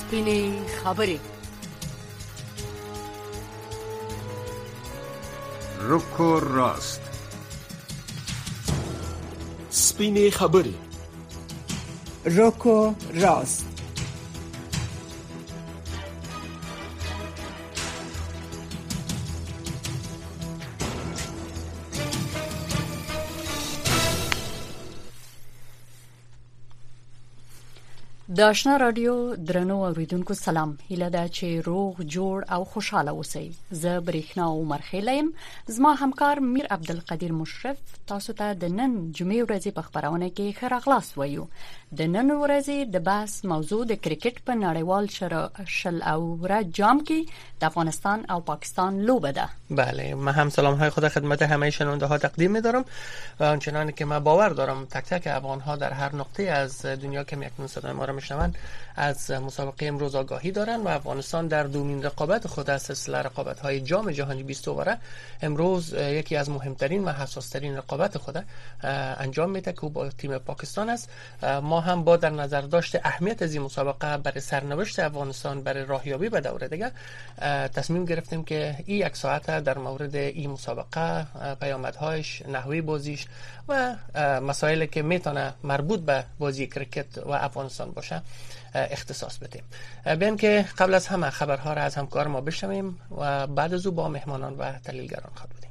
سپینې خبرې. رکو راست. سپینې خبرې. رکو راست. د آشنا رادیو درنو اوریدونکو سلام. هیله ده چې روغ جوړ او خوشاله اوسئ. زه برېښنا عمر خیلیم. زما همکار میر عبدالقدیر مشرف تاسو ته د نن جمعې ورځې په خبرونه کې ښه راغلاست وایو. د نن ورځې د بحث موضوع د کرکټ په نړیوال شل اوره جام کې د افغانستان او پاکستان لوبه ده. بله، من هم سلام های خود خدمت همه شنونده ها تقدیم می‌دارم و آنچنانی که من باور دارم تک تک افغان ها در هر نقطه از دنیا که اکنون صدای ما را میشنوند از مسابقه امروز آگاهی دارند و افغانستان در دومین رقابت خود از سلسله رقابت های جام جهانی 20 اوره امروز یکی از مهمترین و حساسترین رقابت خود انجام میده که با تیم پاکستان است. ما هم با در نظر داشت اهمیت از این مسابقه برای سرنوشت افغانستان برای راهیابی به دوره دیگه تصمیم گرفتیم که این یک ساعت در مورد این مسابقه، پیامدهایش، نحوه بازیش و مسائلی که میتونه مربوط به بازی کرکت و افغانستان باشه اختصاص بدیم. بیان که قبل از همه خبرها را از همکار ما بشنویم و بعد از او با مهمانان و تحلیلگران خبر بدیم.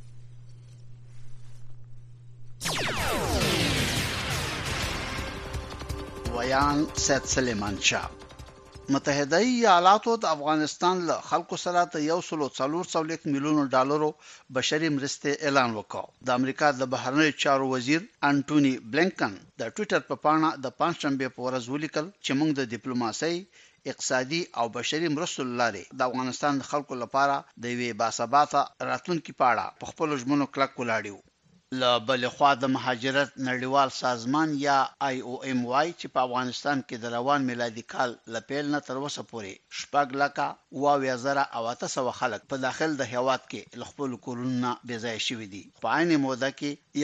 ویان سید سلیمان شاه. متحده ایالاتو د افغانستان له خلکو سره د 1.4 میلیون ډالرو بشري مرستې اعلان وکړ. د امریکا د بهرنیو چارو وزیر انټونی بلینکن د ټوئیټر په پاڼه د پنځشنبه په ورځ ولیکل چې موږ د ډیپلوماسۍ، اقتصادي او بشري مرستو لارې د افغانستان د خلکو لپاره د یوې باثباته راتلونکي په اړه په خپل ژمنو کلک ولاړ یو. له بل خوا د مهاجرت نړیوال سازمان یا IOM وايي چې په افغانستان کې د روان میلادي کال له پیل نه تر اوسه پورې 6,800 خلک په داخل د هیواد کې له خپل کورونو بېځایه شوي دي. په عین موده کې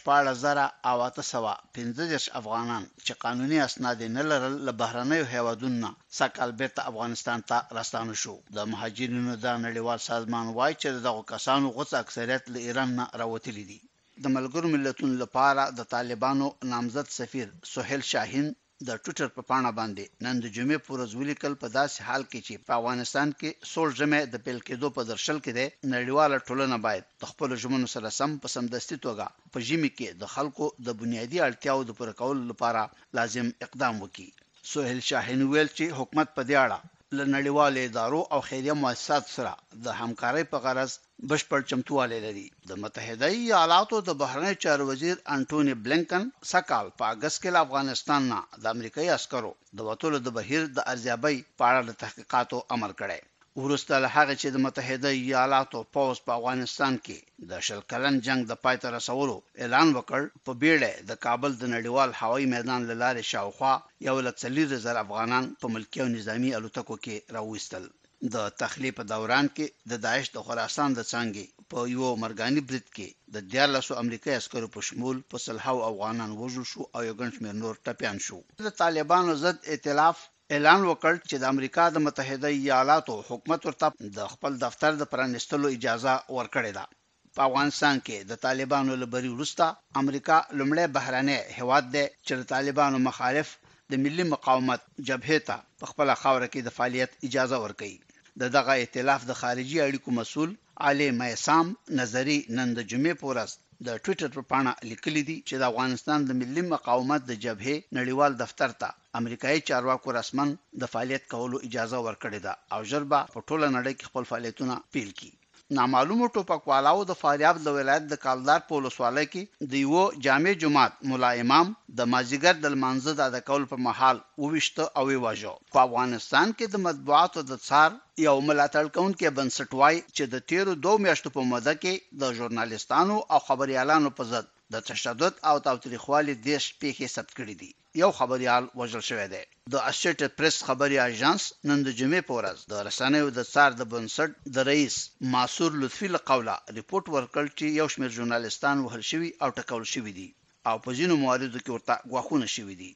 1,14,815 افغانان چې قانوني اسناد نه لرل له بهرنیو هیوادونو سکهال بیرته افغانستان ته راستانه شو. د مهاجرینو د نړیوال سازمان وايي چې دغه کسانو غوڅ اکثریت له ایران نه راوتلي دي. د ملګرو ملتونو لپاره د طالبانو نامزد سفیر سهیل شاهین د ټوئیټر په پاڼه باندې نن د جمعې په ورځ ولیکل په داسې حال کې چې په افغانستان کې سول جمع د پیل کېدو په درشل کې ده، نړیواله ټولنه باید د خپل ژمنو سره سم په سمدستي توګه په ژمي کې د خلکو د بنیادي اړتیاو د پوره کولو لپاره لازم اقدام وکړي. سهیل شاهین ویل چې حکومت په دې اړه له نړیوالو ادارو او خیریه مؤسساتو سره د همکارۍ په غرض بشپړ چمتووالی لري. د متحده ایالاتو د بهرنیو چارو وزیر انټونی بلینکن سکهال په اگست کې له افغانستان نه د امریکایي عسکرو د وټولو د بهیر د ارزیابۍ په اړه د تحقیقاتو امر کړی. وروسته له هغه چې د متحده ایالاتو پوځ په افغانستان کې د 10 کلن جنگ د پای ته رسولو اعلان وکړ، په بیړه د کابل د نړیوال هوایي میدان له لارې شاوخوا 1,40,000 افغانان په ملکي او نظامی الوتکو کې راوستل. د تخلیه په دوران کې د داعش د خراسان د څنګه په یو مرګاني برید کې د 14 امریکایي عسکرو په شمول په سلهاو افغانان وژل شو او یو ګڼ شمېر نور ټپیان شو. د طالبانو ضد ائتلاف اعلان وکړ چې د امریکا د متحده ایالاتو حکومت ورته د خپل دفتر د پرانیستلو اجازه ورکړې ده. په افغانستان کې د طالبانو له بری وروسته امریکا لومړی بهرنی هیواد دی چې د طالبانو مخالف د ملي مقاومت جبهې ته په خپل خاوره کې د فعالیت اجازه ورکړي. دغه ائتلاف د خارجي اړیکو مسؤل علي میسام نظری نن د جمعې په ورځ د ټوئیټر په پاڼه لیکلي دي چې د افغانستان د ملي مقاومت د جبهې نړیوال دفتر ته امریکایي چارواکو رسمن د فعالیت کولو اجازه ورکړې ده او ژر به په ټوله نړۍ کې خپل فعالیتونه پیل کړي. نامعلومو ټوپکوالو د فاریاب د ولایت د کالدار په ولسوالۍ کې د یو جامع جماعت مولا امام د مازیګر د لمانځه د ادا کولو په مهال وویشته او وواژه. په افغانستان کې د مطبوعاتو د څار یو ملاتړ کوونکی بنسټ وایي چې د 13 میاشتو په موده کې د ژورنالیستانو او خبريالانو په ضد د تشدد او تاوتریخوالي دیش پیښې ثبت کړې دي. یو خبريال وژل شوی دی. د اسوسییټډ پریس خبري اژانس نن د جمعې په ورځ د رسنیو د څار د بنسټ د رئیس ماسور لطفي له قوله ریپورت ورکړ چې یو شمېر ژورنالیستان وهل شوي او ټکول شوي دي او په ځینو مواردو کې ورته غواخونه شوي دي.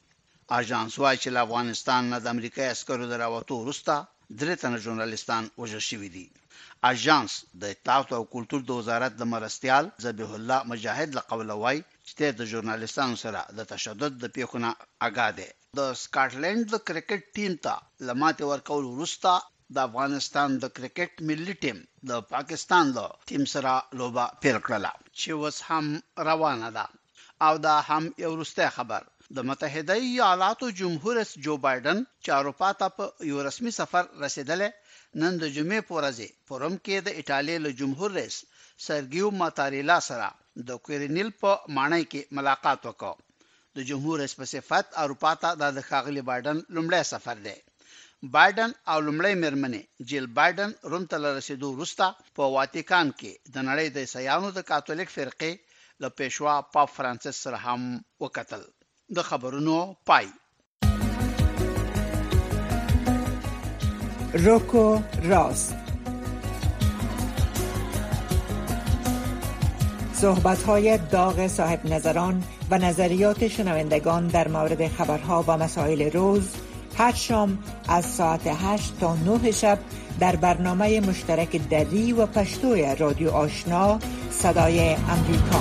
اژانس وايي چې افغانستان نه د امریکایي عسکرو دراوتو وروسته 3 تنه ژورنالیستان وژل شوي دي. اژانس د اطلاعات او کلتور د وزارت د مرستيال ذبیح الله مجاهد له قوله وايي چې د ژورنالیستانو سره د تشدد د پیښو نه آگاه دي. د سکاټلند د کرکټ ټیم ته لماته ورکول وروسته د افغانستان د کرکټ ملي ټیم د پاکستان له ټیم سره لوبه پیل کړه چې اوس هم روانه ده. او دا هم یو وروسته خبر د متحده ایالاتو جمهور رئیس جو بایدن چې اروپا ته په یو رسمي سفر رسیدلې نن د جمعې په ورځ په روم کې د ایتالیا له جمهور رئیس سرګیو ماتاریلا سره د کویرینل په مانای کې ملاقات وکړ. د جمهور رئیس په صفت اروپا ته د ښاغلي بایدن لومړی سفر دی. بایدن او لومړی مېرمنې جیل بایدن روم ته رسیدو وروسته په واتیکان کې د نړۍ د عیسایانو د کاتولیک فرقې له پېشوا پاپ فرانسیس سره هم وکتل. د خبرونو پای. روکو راست. صحبت‌های داغ صاحب نظران و نظریات شنوندگان در مورد خبرها و مسائل روز هر شام از ساعت 8 تا 9 شب در برنامه مشترک دری و پشتوی رادیو آشنا صدای امریکا.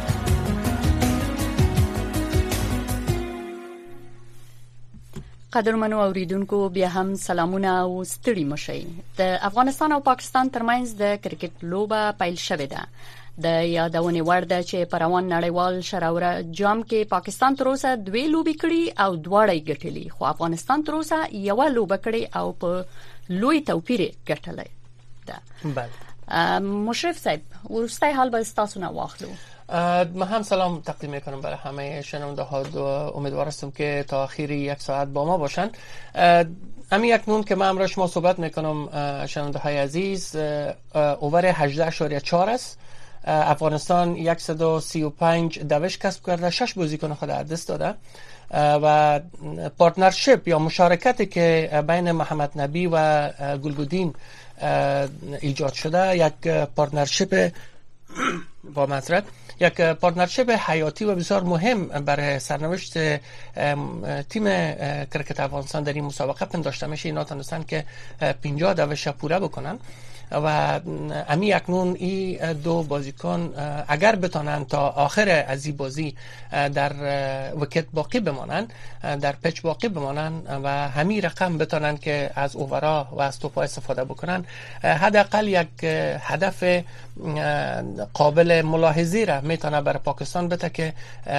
قدرمنو اوریدونکو بیا هم سلامونه او ستړي مشي. د افغانستان او پاکستان ترمنځ د کرکټ لوبه پیل شوې ده. د یادونې وړ ده چې په روان نړیوال شراوره جام کې پاکستان تر اوسه 2 لوبې کړې او دواړه یې ګټلې، خو افغانستان تر اوسه یو لوبه کړې او په لوی توپیر ګټلې ده. بله مشرف صاحب، ورسته حال به تاسو نه واخلو. من هم سلام تقدیم میکنم برای همه شنونده ها و امیدوار هستم که تا آخر 1 ساعت با ما باشن. همین اکنون که من امروز شما صحبت میکنم شنونده های عزیز، اوور 18.4 است. افغانستان 135 دوش کسب کرده، 6 بازیکن خود از دست داده و پارتنرشیپ یا مشارکتی که بین محمد نبی و گلگودین ایجاد شده یک پارتنرشیپ با معذرت یک پارتنرشیپ حیاتی و بسیار مهم برای سرنوشت تیم کرکت افغانستان در این مسابقه پنداشته میشه. اینا تونستن که 50 دوش پوره بکنن و امی اکنون این 2 بازیکن اگر بتونن تا آخر از این بازی در وکت باقی بمانن، در پچ باقی بمانن و همین رقم بتونن که از اوورا و از توپا استفاده بکنن، حداقل یک هدف قابل ملاحظه را میتونه برای پاکستان بده که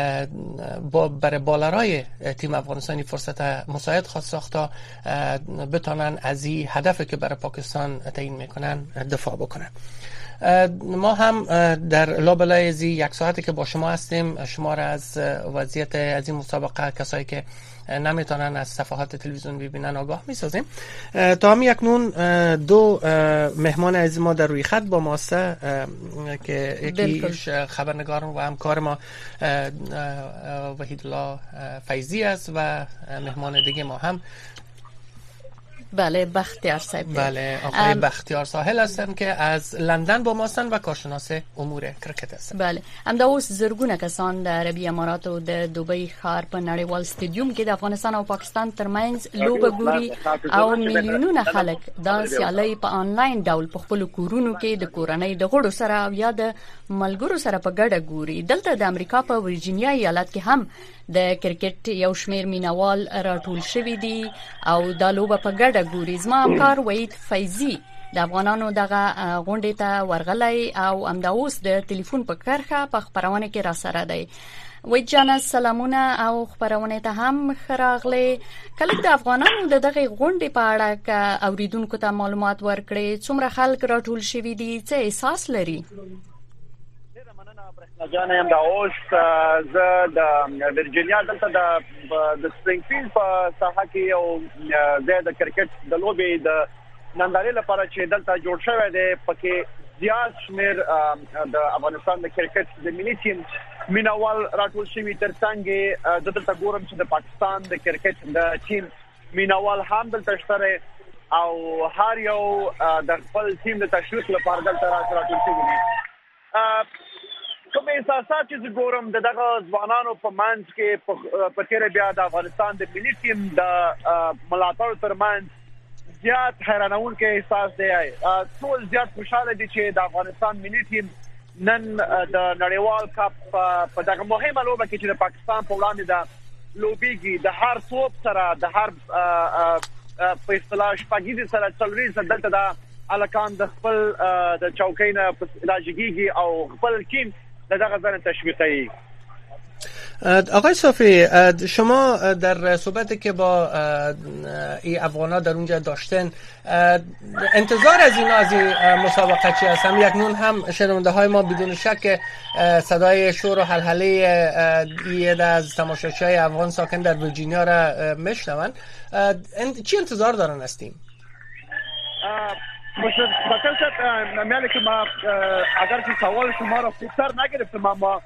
برای بالرای تیم افغانستانی فرصت مساعد خواست ساخته بتونن از این هدفی که برای پاکستان تعیین میکنن دفاع بکنن. ما هم در لابلای از 1 ساعتی که با شما هستیم شما را از وضعیت از این مسابقه، کسایی که نمیتونن از صفحات تلویزیون ببینن آگاه میسازیم. تا همین اکنون 2 مهمان عزیز ما در روی خط با ما است که یکیش خبرنگار و همکار ما وحیدالله فیضی است و مهمان دیگه ما هم بله بختیار صاحب. بله آقای بختیار ساحل هستن که از لندن با ما هستن و کارشناس امور کرکت هستن. بله همدا اوس زرګونه کسان د عربي امارات او د دوبۍ ښار په نړیوال سټیډیوم کې د افغانستان او پاکستان ترمنځ لوبه ګوري او میلیونونه خلک د سیالۍ په آنلاین ډول په خپل کورونو کې د کورنۍ د غړو سره او یا د ملګرو سره په ګډه ګوري. دلته د امریکا په ورجینیا ایالت کې هم د کرکټ یو شمیر مینوال راټول شوی دي او د لوبه په ګډه ګوري. زما همکار وحید فیضی د افغانانو دغه غونډې ته ورغلی او همدا اوس د ټلیفون په کرښه په خبرونه کې را سره دی. وحید جان سلامونه او خبرونه ته هم خراغله. کله د افغانانو دغه غونډې په اړه ک اوریدونکو ته معلومات ورکړي، څومره خلک راټول شوی دي، څه احساس لري؟ جان یم دا اوس زه د ورجینیا دلته د سپرینګفیلډ په ساحه کې یو ځای د کرکټ د لوبې د نندارې لپاره چې دلته جوړ شوی دی، پکې زیات شمیر د افغانستان د کرکټ د ملي ټیم مینوال راټول شوي. ترڅنګ دلته ګورم چې د پاکستان د کرکټ د ټیم مینوال هم دلته شته او هر یو د خپل ټیم د تشویق لپاره دلته راټول شوي دي. کوم احساسات چې ګورم دغه ځوانانو په منځ کې په تیر بیا د افغانستان د ملي ټیم د ملاتړ ترمنځ زیات حیرانونکي احساس دی. ټول زیات خوشاله دي چې د افغانستان ملي ټیم نن د نړیوال کپ په دغه مهمه لوبه کې چې د پاکستان په وړاندې د لوبيږي د هر توپ سره د هر په اصطلاح شپږیز سره څلوري سره دلته د الکان د خپل د چوکینه په لاجګي او خپل ټیم دغه ځان تشویقي. آقای صافی، شما در صحبتی که با ای افغانا در اونجا داشتن انتظار از اینا از این مسابقه چی هست؟ هم یکنون هم شنونده های ما بدون شک صدای شور و هلهله یه از تماشاچی‌های افغان ساکن در ویرجینیا را میشنون. چی انتظار دارن هستیم؟ بسیار میاله که ما اگر که سوال شما را خوبتر نگرفتم اما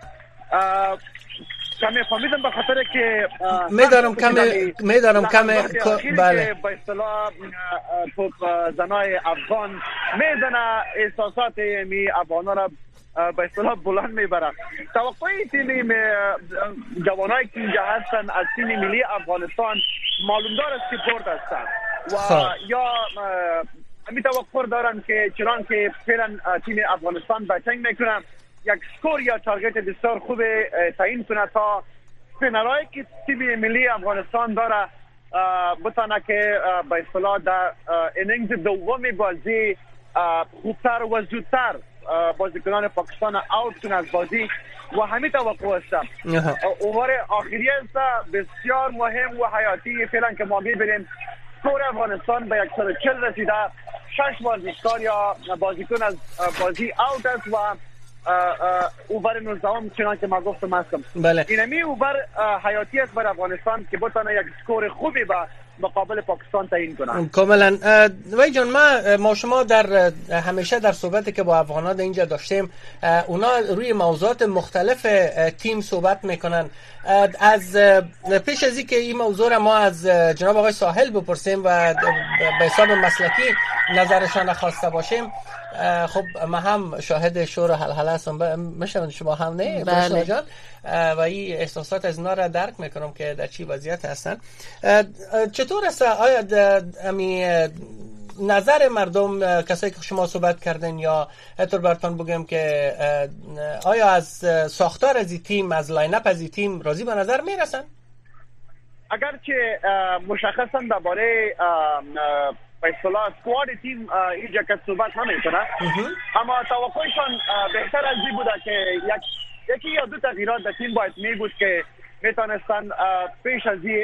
کمی فهمیدم به خاطر که میدارم بله به اصطلاح توپ زنای افغان میزنه احساسات می افغانا را به اصطلاح بلند میبره. توقعی تیم جوانایی که اینجا هستن از تیم ملی افغانستان معلومدار است که برد هستن و یا می توقع دارن که چنان که فعلا تیم افغانستان باتینگ میکنه یک سکور یا تارگت بسیار خوب تعیین کنه تا فینالایی که تیم ملی افغانستان داره بتونه که به اصطلاح در اینینگز دوم بازی خوبتر و زودتر بازیکنان پاکستان اوت کنه از بازی و همین توقع است. اوور آخری است بسیار مهم و حیاتی فعلا که ما می‌بینیم سکور افغانستان به 140 رسیده. 6 بازیکن یا بازیکن از بازی اوت است و اوور 19 چنان که ما گفتم هستم. بله. اینمی اوور حیاتی است برای افغانستان که بتونه یک سکور خوبی به مقابل پاکستان تعیین کنه. کاملا. وای جان، ما شما در همیشه در صحبتی که با افغانان اینجا داشتیم اونا روی موضوعات مختلف تیم صحبت میکنن. از پیش از اینکه این موضوع را ما از جناب آقای ساحل بپرسیم و به حساب مسلکی نظرشان خواسته باشیم، خب ما هم شاهد شور و هلهله هستم، میشم شما هم نه بله جان، و این احساسات از اینا را درک میکنم که در چی وضعیت هستن. چطور است آیا نظر مردم، کسایی که شما صحبت کردن، یا طور براتون بگم که آیا از ساختار از این تیم، از لاین اپ از این تیم راضی به نظر میرسن؟ اگرچه مشخصا درباره به اصطلاح اسکواد تیم اینجا که صحبت نمیکنه، اما توقعشان بهتر از این بوده که یکی یا دو تغییرات در تیم باید می بود که میتونستن پیش از این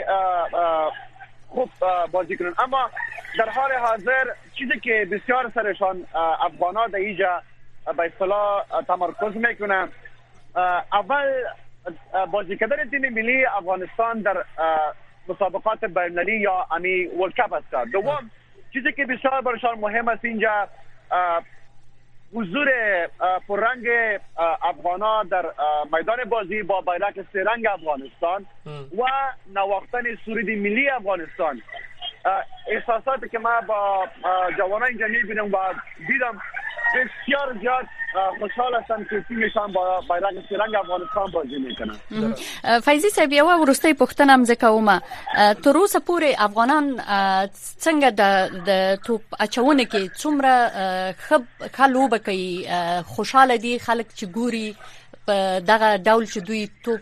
خوب بازی کنن. اما در حال حاضر چیزی که بسیار سرشان افغانا در اینجا به اصطلاح تمرکز میکنن، اول بازی کردن تیم ملی افغانستان در مسابقات بین‌المللی یا امی ورلد کپ است. دوم چیزی که بسیار برشان مهم است اینجا حضور پررنگ افغانا در میدان بازی با بیرق سه رنگ افغانستان و نواختن سرود ملی افغانستان. احساساتی که ما با جوانان اینجا میبینم و دیدم بسیار زیاد خوشحال هستم که تیمشان با بیرق سه رنگ افغانستان بازی میکنن. فیضی صاحب، یو ورستۍ پوښتنه هم زکومه، تر اوسه پورې افغانان څنګه د توپ اچونه کې څومره ښه لوبه کوي، خوشاله دي خلک چې ګوري په دغه ډول چې دوی توپ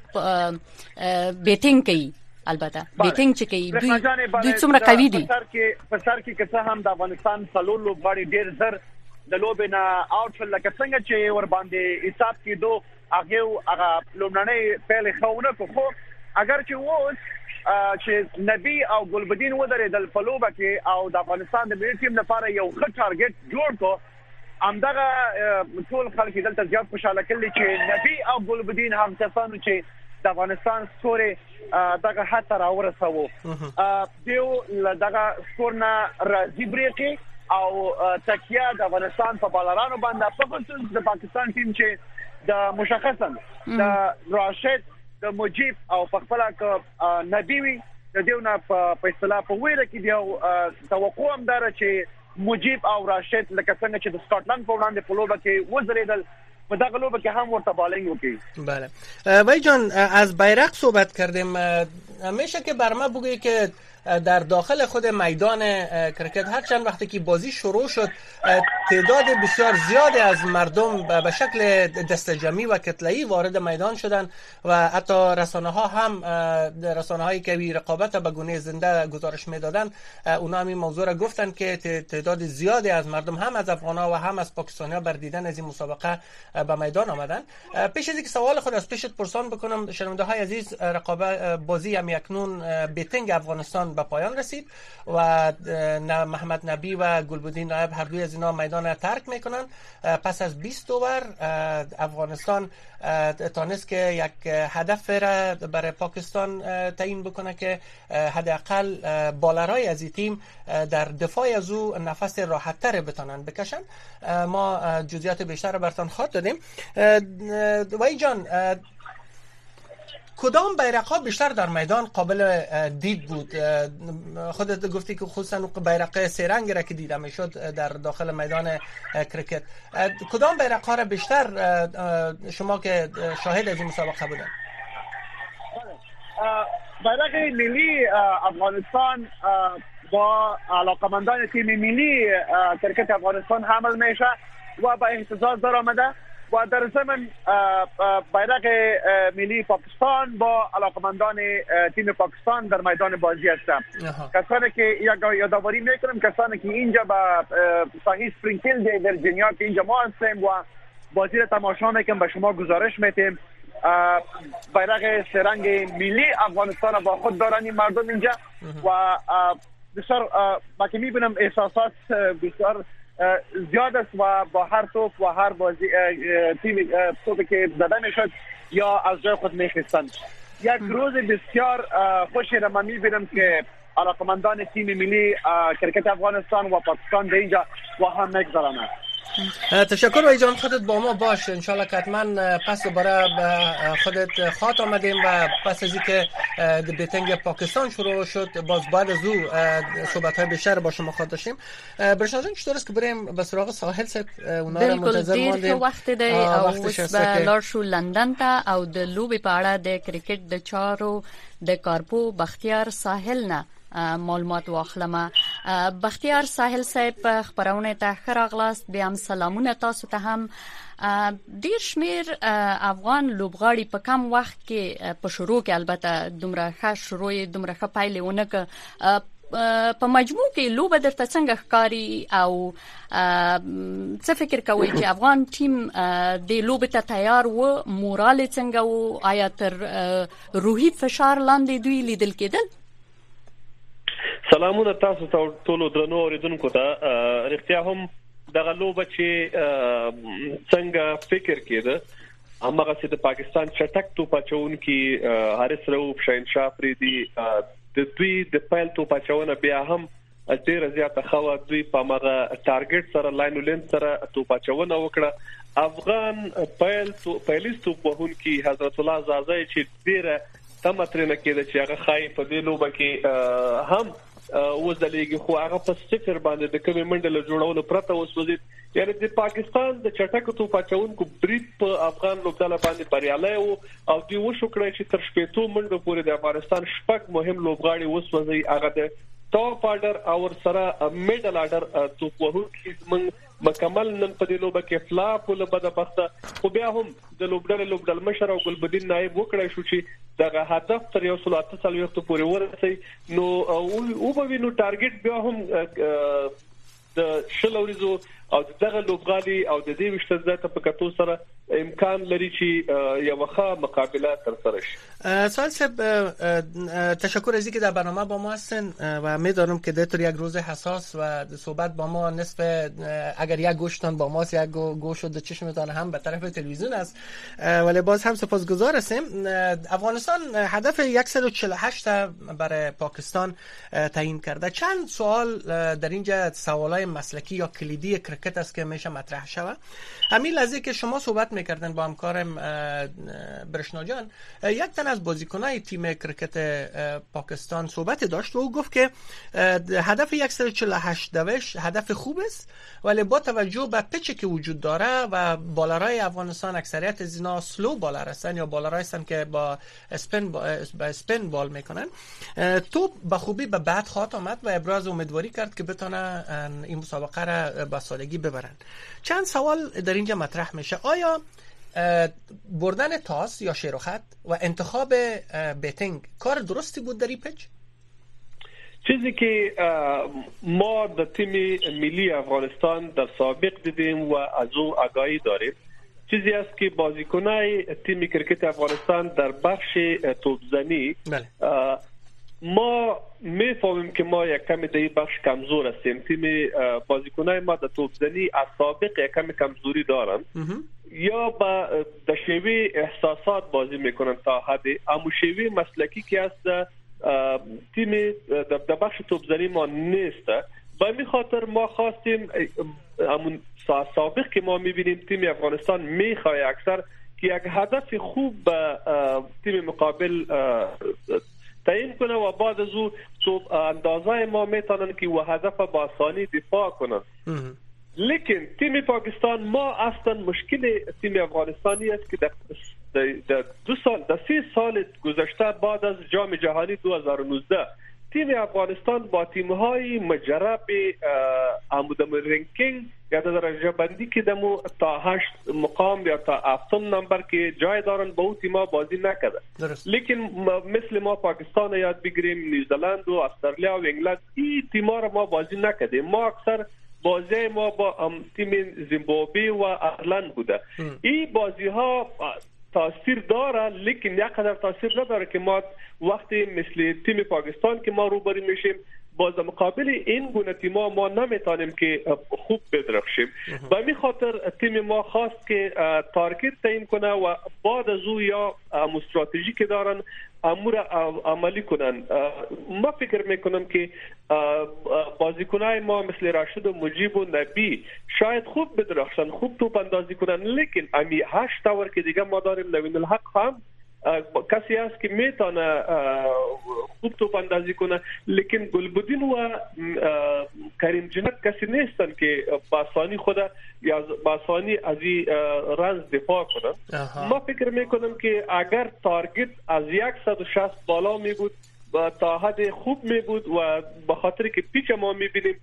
بیټینګ کوي؟ البته بیټینګ چې کوي دوی څومره قوي دي؟ په سر کې که څه هم د افغانستان څلور لوبغاړي ډېر زر د لوبې نه اوټ شول، لکه څنګه چې ور باندې حساب کېدو هغه لومړنۍ پیل خونه کو. خو اگر چې اوس چې نبی او ګلبدین ودرېدل په لوبه کې او د افغانستان د ملي ټیم لپاره یو ښه ټارګټ جوړ کو، همدغه ټول خلک دلته زیات خوشاله کړي چې نبی او ګلبدین هم کسانو چې د افغانستان سکور دغه حد ته راورساوه، دیو دغه سکور نه راځي بریقي او تکیه د افغانستان په بالرانو باندې، په خصوص د پاکستان ټیم چې د مشخصا د راشد، د مجيب او په خپل نبی وي د دیونه په اصطلاح په ویره کې دی توقع هم دار چې مجيب او راشد لکه څنګه چې د سکاټلند په وړاندې په لوبه کې وزریدل په دغه لوبه کې هم ورته بالینګ وکړي. بله وای جان از بیرق صحبت کردیم، میشه که بر ما بگویی که در داخل خود میدان کرکت هر چند وقتی که بازی شروع شد تعداد بسیار زیادی از مردم به شکل دسته جمعی و کتله‌ای وارد میدان شدند و حتی رسانه‌ها هم رسانه‌هایی که رقابت به گونه زنده گزارش می‌دادند اونا هم این موضوع را گفتن که تعداد زیادی از مردم هم از افغان‌ها و هم از پاکستانی‌ها بر دیدن از این مسابقه به میدان آمدن. پیش از اینکه سوال خود از پیشت پرسان بکنم، شنونده‌های عزیز، رقابت بازی هم اکنون بیتنگ افغانستان به پایان رسید و محمد نبی و گلبدین نایب هر دوی از اینا میدان ترک میکنن. پس از 20 اوور افغانستان تانست که یک هدف را برای پاکستان تعیین بکنه که حداقل بالرهای از این تیم در دفاع از او نفس راحت تر بتونن بکشن. ما جزئیات بیشتر را براتون خواهد دادیم. وای جان، کدام بیرق‌ها بیشتر در میدان قابل دید بود؟ خودت گفتی که خصوصا بیرق سه رنگی را که دیده میشد در داخل میدان کرکت، کدام بیرق‌ها را بیشتر شما که شاهد از این مسابقه بودن؟ بیرق ملی افغانستان با علاقمندان تیم ملی کرکت افغانستان حمل میشه و به اهتزاز در آمده و در ضمن بیرق ملی پاکستان با علاقمندان تیم پاکستان در میدان بازی هستند. کسانی که یادآوری میکنم، کسانی که اینجا به ساحل اسپرینگفیلد ورجینیا که اینجا ما هستیم و بازی را تماشا میکنیم به شما گزارش میتیم، بیرق سه رنگ ملی افغانستان با خود دارن این مردم اینجا و بسیار ما که میبینم احساسات بسیار زیاد است و با هر توپ و هر بازی تیم توپی که زده میشد یا از جای خود میخستند. یک روز بسیار خوشی را من میبینم که علاقمندان تیم ملی کرکت افغانستان و پاکستان در اینجا و هم میگذارند. تشکر وای جان، خودت با ما باش. انشالله که حتما پس دوباره به خودت خاط آمدیم و پس از اینکه بیتنگ پاکستان شروع شد باز بعد از او صحبت‌های بیشتر با شما خواهد داشتیم. برشنازان چطور است که بریم به سراغ ساحل صاحب؟ اونا را منتظر ماندیم. بالکل وخت دی او اوس به لارشو لندن ته او د لوبي په اړه د کرکټ د چارو د کارپو بختیار ساحل نه معلومات واخلم. بختیار ساحل صاحب خبرونه ته خراغلاست، بیا هم سلامونه تاسو ته هم. ډیر شمیر افغان لوبغاړي په کم وخت کې په شروع کې البته دومره ښه شروع دومره ښه پایلې ونه په مجموع کې لوبه درته څنګه ښکاری او څه فکر کوئ چې افغان ټیم د لوبې ته تیار و؟ مورال څنګه و؟ آیا تر روحي فشار لاندې دوی لیدل کېدل؟ سلامونه تاسو ته ټول درنو اوریدونکو ته. رښتیا هم دغه لوبه چې څنګه فکر کېده همغه چې د پاکستان چټک توپ اچونکي حارث رؤوف شاهنشاه فریدي د دوی د پیل توپ اچونه بیا هم ډیره زیاته خو دوی په هغه ټارګټ سره لاین ولین سره توپ اچونه وکړه. افغان پیلیس توپ وهونکي حضرت الله زازای چې ډیره تمترنه کېده چې هغه خای په دې لوبه کې هم وزلیږي خو هغه په سټیکر باندې د کومې منډل جوړولو پرته وسوځي. یعنی د پاکستان د چټکو توپ اچونکو برید په افغان لوبډله باندې بریالي او دوی وشکړي چې تر شپږ منډو پورې د افغانستان شپږ مهم لوبغاړي وسوځي. هغه د ټاپ آرډر او سره میډل آرډر توپ وهونکي من مکمل نن په دې لوبه کې فلاپ ول بدبخته خو بیا هم د لوبډل مشر او ګلبدین نایب وکړای شو چې دغه هدف تر 143 پورې ورسي. نو او به وینو ټارګټ بیا هم د شلوريزو او دغه لوبغالي او د دې وشته ذات په کتو سره امکان لري چې یو ښه مقابله ترسره شي. سوال صاحب تشکر از اینکه در برنامه با ما هستین و میدونم که در یک روز حساس و صحبت با ما نصف اگر یک گوشتان با ماست یک گوش و چشمتان هم به طرف تلویزیون است ولی باز هم سپاسگزار هستیم. افغانستان هدف 148 برای پاکستان تعیین کرده. چند سوال در اینجا سوالای مسلکی یا کلیدی کرکت است که میشه مطرح شود. همین لحظه که شما صحبت میکردن با همکارم برشنا جان، یک تن از بازیکنای تیم کرکت پاکستان صحبت داشت و او گفت که هدف 148 دوش هدف خوب است، ولی با توجه به پیچی که وجود داره و بالرای افغانستان اکثریت از اینا سلو بالر هستن یا بالرای هستن که با اسپین بال میکنن، تو به خوبی به بعد خواهد آمد و ابراز امیدواری کرد که بتونه این مسابقه را با سادگی ببرن. چند سوال در اینجا مطرح میشه. آیا بردن تاس یا شیر و خط و انتخاب بیتینگ کار درستی بود در این پیچ؟ چیزی که ما در تیم ملی افغانستان در سابق دیدیم و از او آگاهی داریم، چیزی است که بازیکنای تیم کرکت افغانستان در بخش توپزنی ما میفهمیم که ما یک کمی در این بخش کمزور هستیم. تیم بازیکنای ما در توپزنی از سابق یک کمی کمزوری دارن یا با در شیوه احساسات بازی میکنن تا حدی. اما شیوه مسلکی که است تیم در بخش توپزنی ما نیست. به این خاطر ما خواستیم همون سابق که ما میبینیم تیم افغانستان میخواه اکثر که یک هدف خوب به تیم مقابل تعیین کنه و بعد از او اندازه ما میتونن که و هدف با آسانی دفاع کنن. لیکن تیم پاکستان ما اصلا مشکل تیم افغانستانی است که در 3 سال گذشته بعد از جام جهانی 2019 تیم افغانستان با تیم‌های مجرب عمودم رنکینگ یا در درجه بندی که دمو تا 8 مقام یا تا 7 نمبر که جای دارن با اون تیم‌ها بازی نکرده. لیکن مثل ما پاکستان یاد بگیریم، نیوزلند و استرالیا و انگلند، این تیم‌ها را ما بازی نکردیم. ما اکثر بازی ما با تیم زیمبابوه و ایرلند بوده. این بازی‌ها تاثیر داره، لیکن یک قدر تاثیر نداره که ما وقتی مثل تیم پاکستان که ما روبرو میشیم باز مقابل این گونه تیم‌ها ما نمیتونیم که خوب بدرخشیم. به همین خاطر تیم ما خواست که تارگت تعیین کنه و بعد از او یا استراتژی که دارن امور عملی کنن. ما فکر میکنم که بازیکنای ما مثل راشد و مجیب و نبی شاید خوب بدرخشن، خوب توپ اندازی کنن، لیکن امی 8 تاور که دیگه ما داریم نوین الحق هم کسی است که میتونه خوب توپ اندازی کنه، لیکن گلبدین و کریم جنت کسی نیستن که باسانی خود یا باسانی از این رنز دفاع کنن. ما فکر میکنم که اگر تارگت از 160 بالا می بود تا حد خوب می بود و به خاطر که پیچ ما میبینیم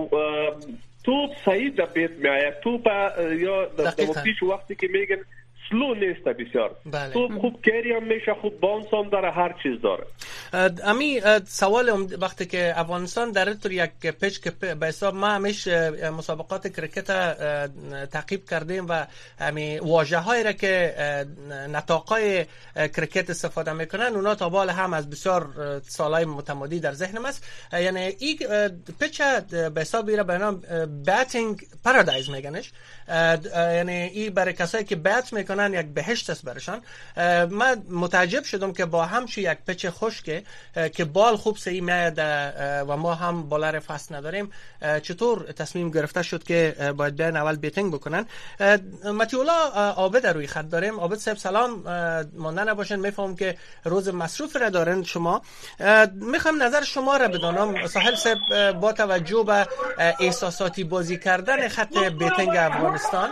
توپ صحیح در بیت می آید، توپ یا در پیچ وقتی که میگن سلو نیست بسیار. تو خوب کری هم میشه، خوب باونس هم داره، هر چیز داره. امی سوال وقتی که افغانستان در طور یک پیچ که به حساب ما همیش مسابقات کرکت تعقیب کردیم و امی واژه هایی را که نطاقای کرکت استفاده میکنن اونا تا بال هم از بسیار سالهای متمادی در ذهنم است. یعنی این پیچ به حساب را به نام باتینگ پارادایز میگنش، یعنی این برای کسایی که بات میکنن یک بهشت است برشان. من متعجب شدم که با همچی یک پیچ خشک که بال خوب صحیح میاد و ما هم بالر فست نداریم، چطور تصمیم گرفته شد که باید بیان اول بیتینگ بکنن؟ متیولا عابد روی خط داریم. عابد صاحب سلام، مانده نباشن، میفهمم که روز مصروف را دارن شما. میخوام نظر شما را بدانم. ساحل صاحب با توجه به احساساتی بازی کردن خط بیتینگ افغانستان،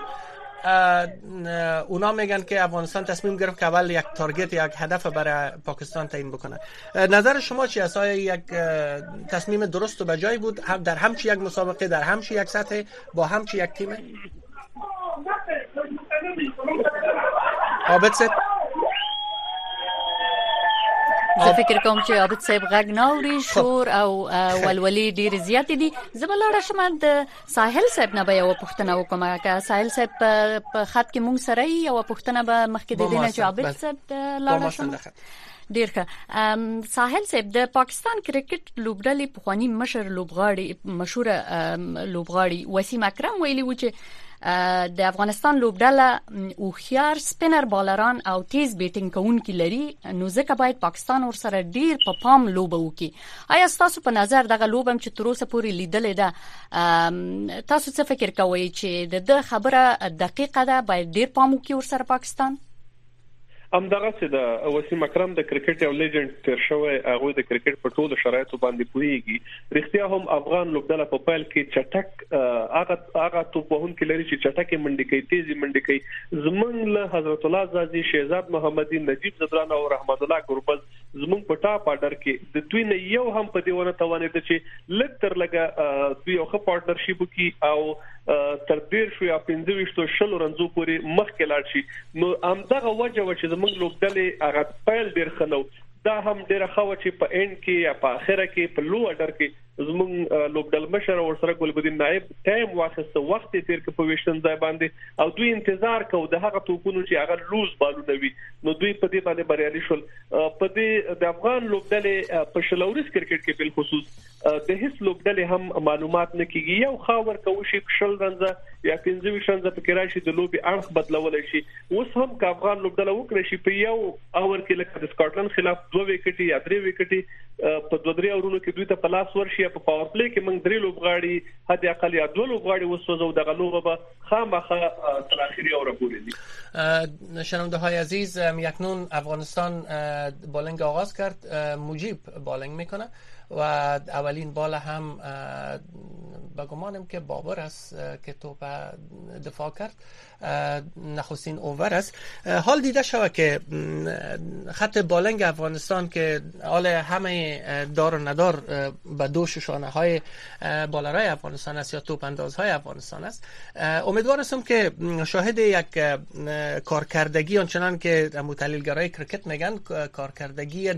اونا میگن که افغانستان تصمیم گرفت که اول یک تارگت، یک هدف برای پاکستان تعیین بکنه. نظر شما چی است؟ آیا یک تصمیم درست و بجای بود در همچی یک مسابقه، در همچی یک سطح، با همچی یک تیم؟ عابد صاحب زه فکر کوم چې عابد صاحب غږ ناوري، شور او ولولي ډیر زیات دي. زه بل راشم د ساحل صاحب نه به یو پوښتنه وکم. که ساحل صاحب په خط کې مونږ سره یو پوښتنه به مخکې د دینه چې عابد صاحب لاړ شم. ډیر ښه. ساحل صاحب د پاکستان کرکټ لوبډلې پخوانی مشر لوبغاړي، مشهور لوبغاړي وسیم اکرم ویلي و چې د افغانستان لوبډله اوخيار سپینر بالران او تیز بیټینګ کوونکي لري، نو ځکه باید پاکستان ورسره ډیر په پام لوبه وکړي. آیا تاسو په نظر دغه لوبم چې تر اوسه پورې لیدلې ده، تاسو څه فکر کوئ چې د خبره دقیقه ده، باید ډیر پام وکړي ورسره پاکستان؟ همدغه چې د وسیم اکرم د کرکټ یو لیجند تیر شوی، هغه د کرکټ په ټولو شرایطو باندې پوهیږي. رښتیا هم افغان لوبډله په پیل کې چټک هغه توپونکي لري چې چټکې منډې کوي، تیزی منډې کوي. زمونږ له حضرت الله زازي، شهزاد محمدي، نجیب زدران او رحمت الله ګوربز زمونږ په ټاپ آرډر کې د دوی نه یو هم په دیونه توانید چې لږ تر لږه دوی یو ښه پارټنرشپ وکړي او تر ډیر شو یا 25 شلو رنځو پورې مخکې لاړ شي. نو همدغه وجه و چې زموږ لوبډلې هغه پیل ډیر خنو، دا هم ډیره خو چې په اند کې یا په اخره کې په لو اډر کې زموږ لوبډل مشر او سره ګلبدین نائب ټایم واخیسته، وخت تیر کې په ویشتن ځای باندې، او دوی انتظار کو د هغه توپونو چې هغه لوز بالونه وي. نو دوی په دې باندې بریالي شول. په دې د افغان لوبډلې په شلوريس کرکټ کې بل خصوص د هیڅ لوبډلې هم معلومات نه کیږي، یو خاور کوشي شل رنځه یا 25 رنځه په کې راشي د لوبي اړخ بدلول شي. اوس هم که افغان لوبډله وکړي شي په یو اور کې لکه د سکاټلند خلاف 2 وکټي یا 3 وکټي په 2-3 اورونو کې دوی ته په لاس ورشي، په پاور پلی کې موږ 3 لوبغاړي حد اقل یا 2 لوبغاړي وسوځو، دغه لوبه به خامخا تر اخري اوره پورې دي. شنونده های عزیز، اکنون افغانستان بالنگ آغاز کرد، مجیب بالنگ میکنه و اولین بال هم به گمانم که بابر است که توپ دفاع کرد، نخستین اوور است. حال دیده شود که خط بالنگ افغانستان که حال همه دار و ندار به دوش شانه های بالرای افغانستان است یا توپ اندازهای افغانستان است، امیدوار هستم که شاهد یک کارکردگی آنچنان که متحلیلگرای کرکت میگن کارکردگی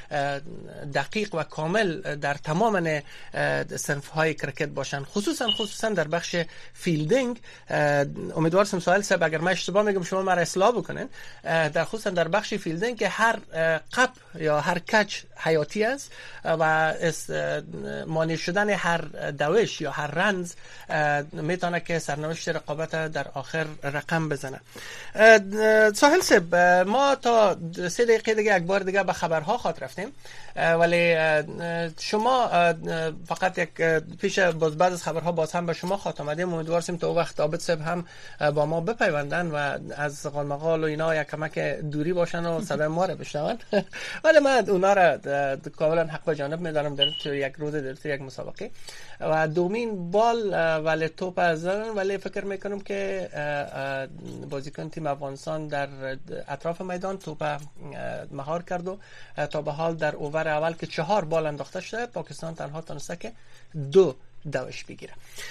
دقیق و کامل در تمام صنف های کرکت باشن، خصوصا در بخش فیلدینگ. امیدوار هستم سوال صاحب اگر من اشتباه میگم شما مرا اصلاح بکنین، در خصوصا در بخش فیلدینگ که هر قپ یا هر کچ حیاتی است و مانع شدن هر دوش یا هر رنز میتونه که سرنوشت رقابت در آخر رقم بزنه. ساحل صاحب، ما تا 3 دقیقه دیگه یک بار دیگه به خبرها خاطر رفتیم، ولی شما فقط یک پیش بعد از خبرها باز هم به شما خاطر آمدیم. امیدوار هستیم تا وقت عابد صاحب هم با ما بپیوندن و از قالمقال و اینا یک کمک دوری باشن و صدای ما رو بشنون. ولی من اونا را کاملا حق به جانب میدارم در یک روز در یک مسابقه و دومین بال ولی توپ از زدن، ولی فکر میکنم که بازیکن تیم افغانستان در اطراف میدان توپ مهار کرد و تا به حال در اوور اول که 4 بال انداخته شده پاکستان تنها تونسته که 2 دوش بگیره.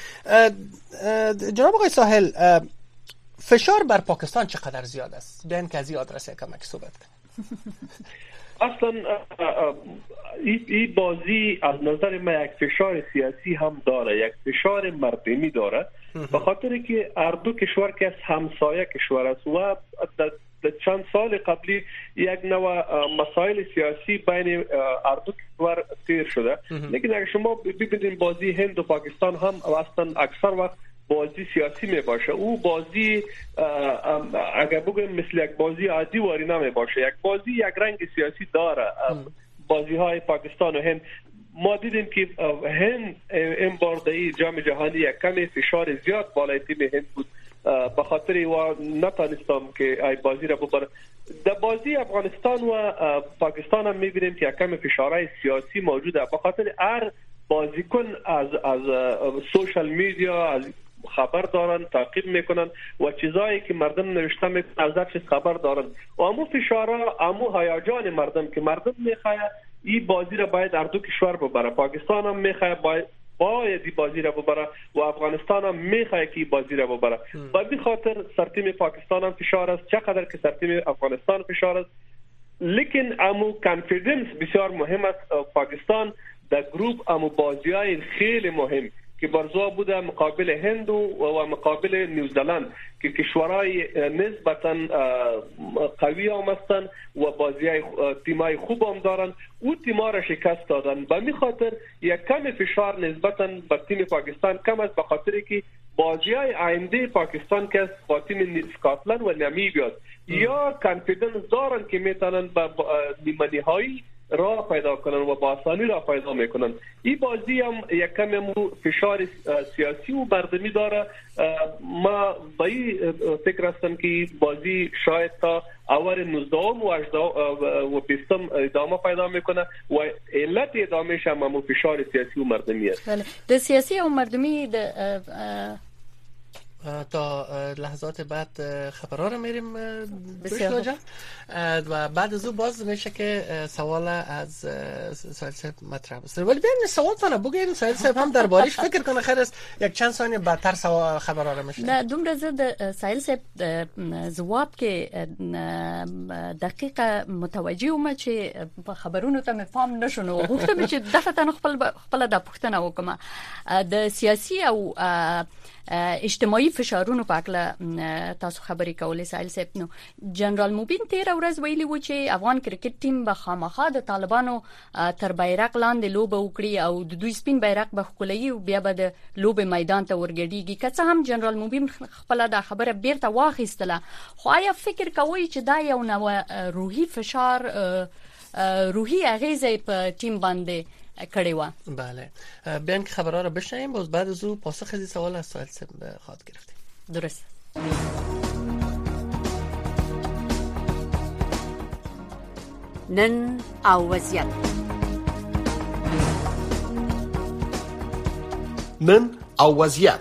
جناب آقای ساحل، فشار بر پاکستان چقدر زیاد است؟ بیان که از این آدرس کمک صحبت کنیم. اصلا این بازی از نظر من یک فشار سیاسی هم داره، یک فشار مردمی داره، به خاطر که هر دو کشور که همسایه کشور است و در چند سال قبلی یک نوع مسائل سیاسی بین هر دو کشور تیر شده. لیکن اگر شما ببینید بازی هند و پاکستان هم اصلا اکثر وقت بازی سیاسی می باشه. او بازی اگر بگویم مثل یک بازی عادی واری نمی باشه، یک بازی یک رنگ سیاسی داره. بازی های پاکستان و هند ما دیدیم که هند این بار در جام جهانی یک کمی فشار زیاد بالای تیم هند بود، به خاطر و نتانستم که ای بازی را ببره. در بازی افغانستان و پاکستان هم میبینیم که یک کمی فشارهای سیاسی موجوده، به خاطر هر بازیکن از سوشال میدیا از خبر دارن، تعقیب میکنن و چیزایی که مردم نوشته میکنن از در چیز خبر دارن و امو فشارها، امو هیجان مردم که مردم میخواه این بازی را باید هر دو کشور ببره. پاکستان هم میخواه باید این بازی را ببره و افغانستان هم میخواه که این بازی را ببره. به این خاطر سرتیم پاکستان هم فشار است، چقدر که سرتیم افغانستان فشار است. لیکن امو کانفیدنس بسیار مهم است. پاکستان در گروپ امو بازی‌های خیلی مهم که برزا بوده مقابل هند و مقابل نیوزلند که کشورهای نسبتاً قوی هم هستند و بازی‌های تیمای خوب هم دارن، او تیم‌ها را شکست دادن. به می خاطر یک کم فشار نسبتاً به تیم پاکستان کم است، به خاطر که بازی‌های آینده پاکستان که قاطی اسکاتلند و نامیبیا یا کانفیدنس دارن که میتونن به نیمه‌نهایی راه پیدا کنن و با آسانی راه پیدا میکنن. این بازی هم یک کمی فشار سیاسی و مردمی داره. ما با این فکر هستم که بازی شاید تا اول 19 و 18 و 20 ادامه پیدا میکنه و علت ادامهش هم فشار سیاسی و مردمی است. بله، د سیاسی او مردمی تا لحظات بعد خبرها رو میریم بسیار جان و بعد از اون باز میشه که سوال از سایل صاحب مطرح بشه. ولی بیاین سوال تونه بگین سایل صاحب هم دربارش فکر کنه خیر است یک چند ثانیه بعدتر سوال خبرها رو میشه. نه دومره زه سایل صاحب جواب کې دقیقه متوجه وم چې په خبرونو ته مفهوم نشونه غوښتم چې دغه خپل د پښتنه وکم د سیاسي او اجتماعي فشارونو په اړه تاسو خبرې کولې سایل صاحب. نو جنرال موبین تیر ورځ ویلي و چې افغان کرکټ ټیم به خامخا د طالبانو تر بیرغ لاندې لوبه وکړي او د دوی سپین بیرغ به ښکلوي او بیا به د لوبې میدان ته ورګډيږي. که څه هم جنرال موبین خپل د خبره بیرته واخیستله، خو آیا فکر کوئ چې دا یو نوع روحي فشار روحي اغیزه په ټیم باندې کړی و؟ بله، بیان که خبرها رو بشنیم باز بعد از او پاسخ از این سوال از سایل صاحب خواهد گرفتیم. درست. نن او وضعیت. نن او وضعیت.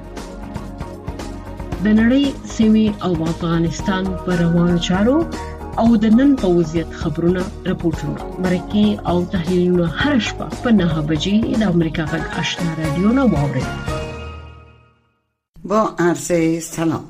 د نړۍ سیمې او افغانستان پر روانو چارو او د نن په وضعیت خبرونه راپورټونه مرکه او تحلیلونه هر شپه په 9 بجې د امریکا غږ آشنا رادیو نه واورئ. با عرض سلام.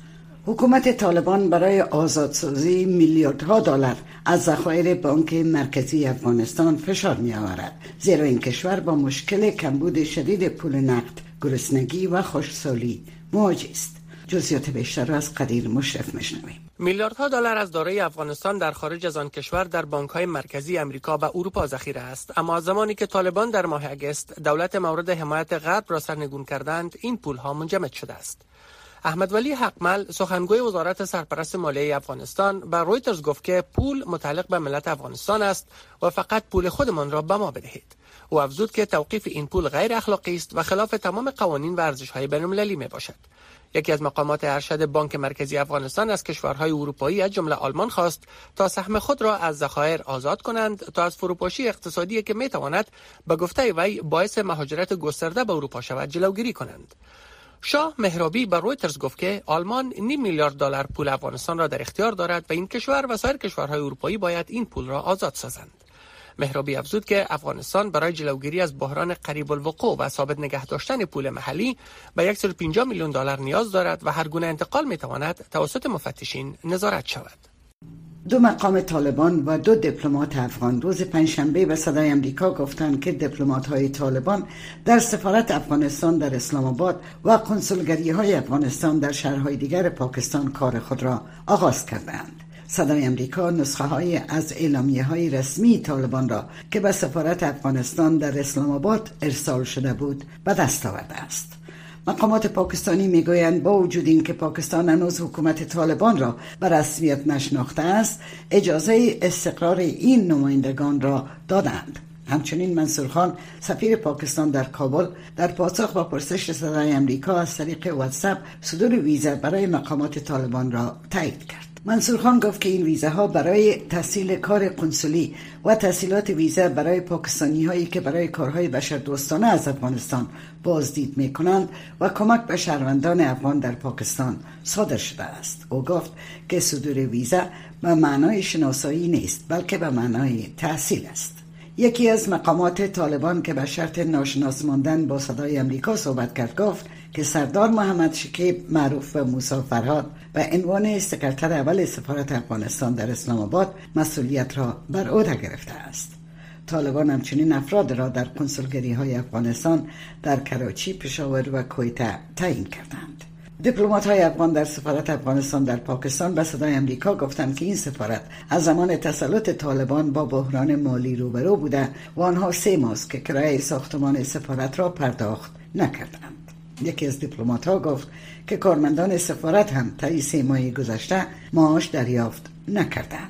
حکومت طالبان برای آزادسازی میلیاردها دلار از ذخایر بانک مرکزی افغانستان فشار می آورد، زیرا این کشور با مشکل کمبود شدید پول نقد، گرسنگی و خشکسالی مواجه است. جزئیات بیشتر از قدیر مشرف میشنویم. میلیاردها دلار از دارایی افغانستان در خارج از آن کشور در بانک‌های مرکزی امریکا و اروپا ذخیره است، اما از زمانی که طالبان در ماه اگست دولت مورد حمایت غرب را سرنگون کردند این پول‌ها منجمد شده است. احمد ولی حقمل سخنگوی وزارت سرپرست مالیه افغانستان به رویترز گفت که پول متعلق به ملت افغانستان است و فقط پول خودمان را به ما بدهید. او افزود که توقیف این پول غیر اخلاقی است و خلاف تمام قوانین و ارزش‌های بین‌المللی میباشد. یکی از مقامات ارشد بانک مرکزی افغانستان از کشورهای اروپایی از جمله آلمان خواست تا سهم خود را از ذخایر آزاد کنند تا از فروپاشی اقتصادی که میتواند به گفته وی باعث مهاجرت گسترده به اروپا شود جلوگیری کنند. شاه مهرابی به رویترز گفت که آلمان 0.5 میلیارد دلار پول افغانستان را در اختیار دارد و این کشور و سایر کشورهای اروپایی باید این پول را آزاد سازند. مهرابی افزود که افغانستان برای جلوگیری از بحران قریب الوقوع و ثابت نگه داشتن پول محلی به 150 میلیون دلار نیاز دارد و هر گونه انتقال میتواند توسط مفتشین نظارت شود. دو مقام طالبان و 2 دیپلمات افغان روز پنجشنبه به صدای امریکا گفتند که دیپلمات‌های طالبان در سفارت افغانستان در اسلام آباد و کنسولگری‌های افغانستان در شهرهای دیگر پاکستان کار خود را آغاز کردند. صدای امریکا نسخه‌های از اعلامیه‌های رسمی طالبان را که به سفارت افغانستان در اسلام آباد ارسال شده بود به دست آورده است. مقامات پاکستانی میگویند با وجود اینکه پاکستان هنوز حکومت طالبان را به رسمیت نشناخته است، اجازه استقرار این نمایندگان را دادند. همچنین منصور خان سفیر پاکستان در کابل در پاسخ با پرسش صدای امریکا از طریق واتساپ صدور ویزا برای مقامات طالبان را تایید کرد. منصور خان گفت که این ویزاها برای تسهیل کار قنصلی و تسهیلات ویزا برای پاکستانی هایی که برای کارهای بشردوستانه از افغانستان بازدید می کنند و کمک به شهروندان افغان در پاکستان صادر شده است. او گفت که صدور ویزا به معنای شناسایی نیست بلکه به معنای تحصیل است. یکی از مقامات طالبان که به شرط ناشناس ماندن با صدای امریکا صحبت کرد گفت که سردار محمد شکیب معروف به موسی فرهاد به عنوان سکرتر اول سفارت افغانستان در اسلام آباد مسئولیت را بر عهده گرفته است. طالبان همچنین افراد را در کنسولگری‌های افغانستان در کراچی، پشاور و کویته تعیین کردند. دیپلمات‌های افغان در سفارت افغانستان در پاکستان به صدای امریکا گفتند که این سفارت از زمان تسلط طالبان با بحران مالی روبرو بوده و آنها 3 ماه است که کرایه ساختمان سفارت را پرداخت نکردند. یکی از دیپلمات‌ها گفت که کارمندان سفارت هم طی 3 ماه گذشته معاش دریافت نکردند.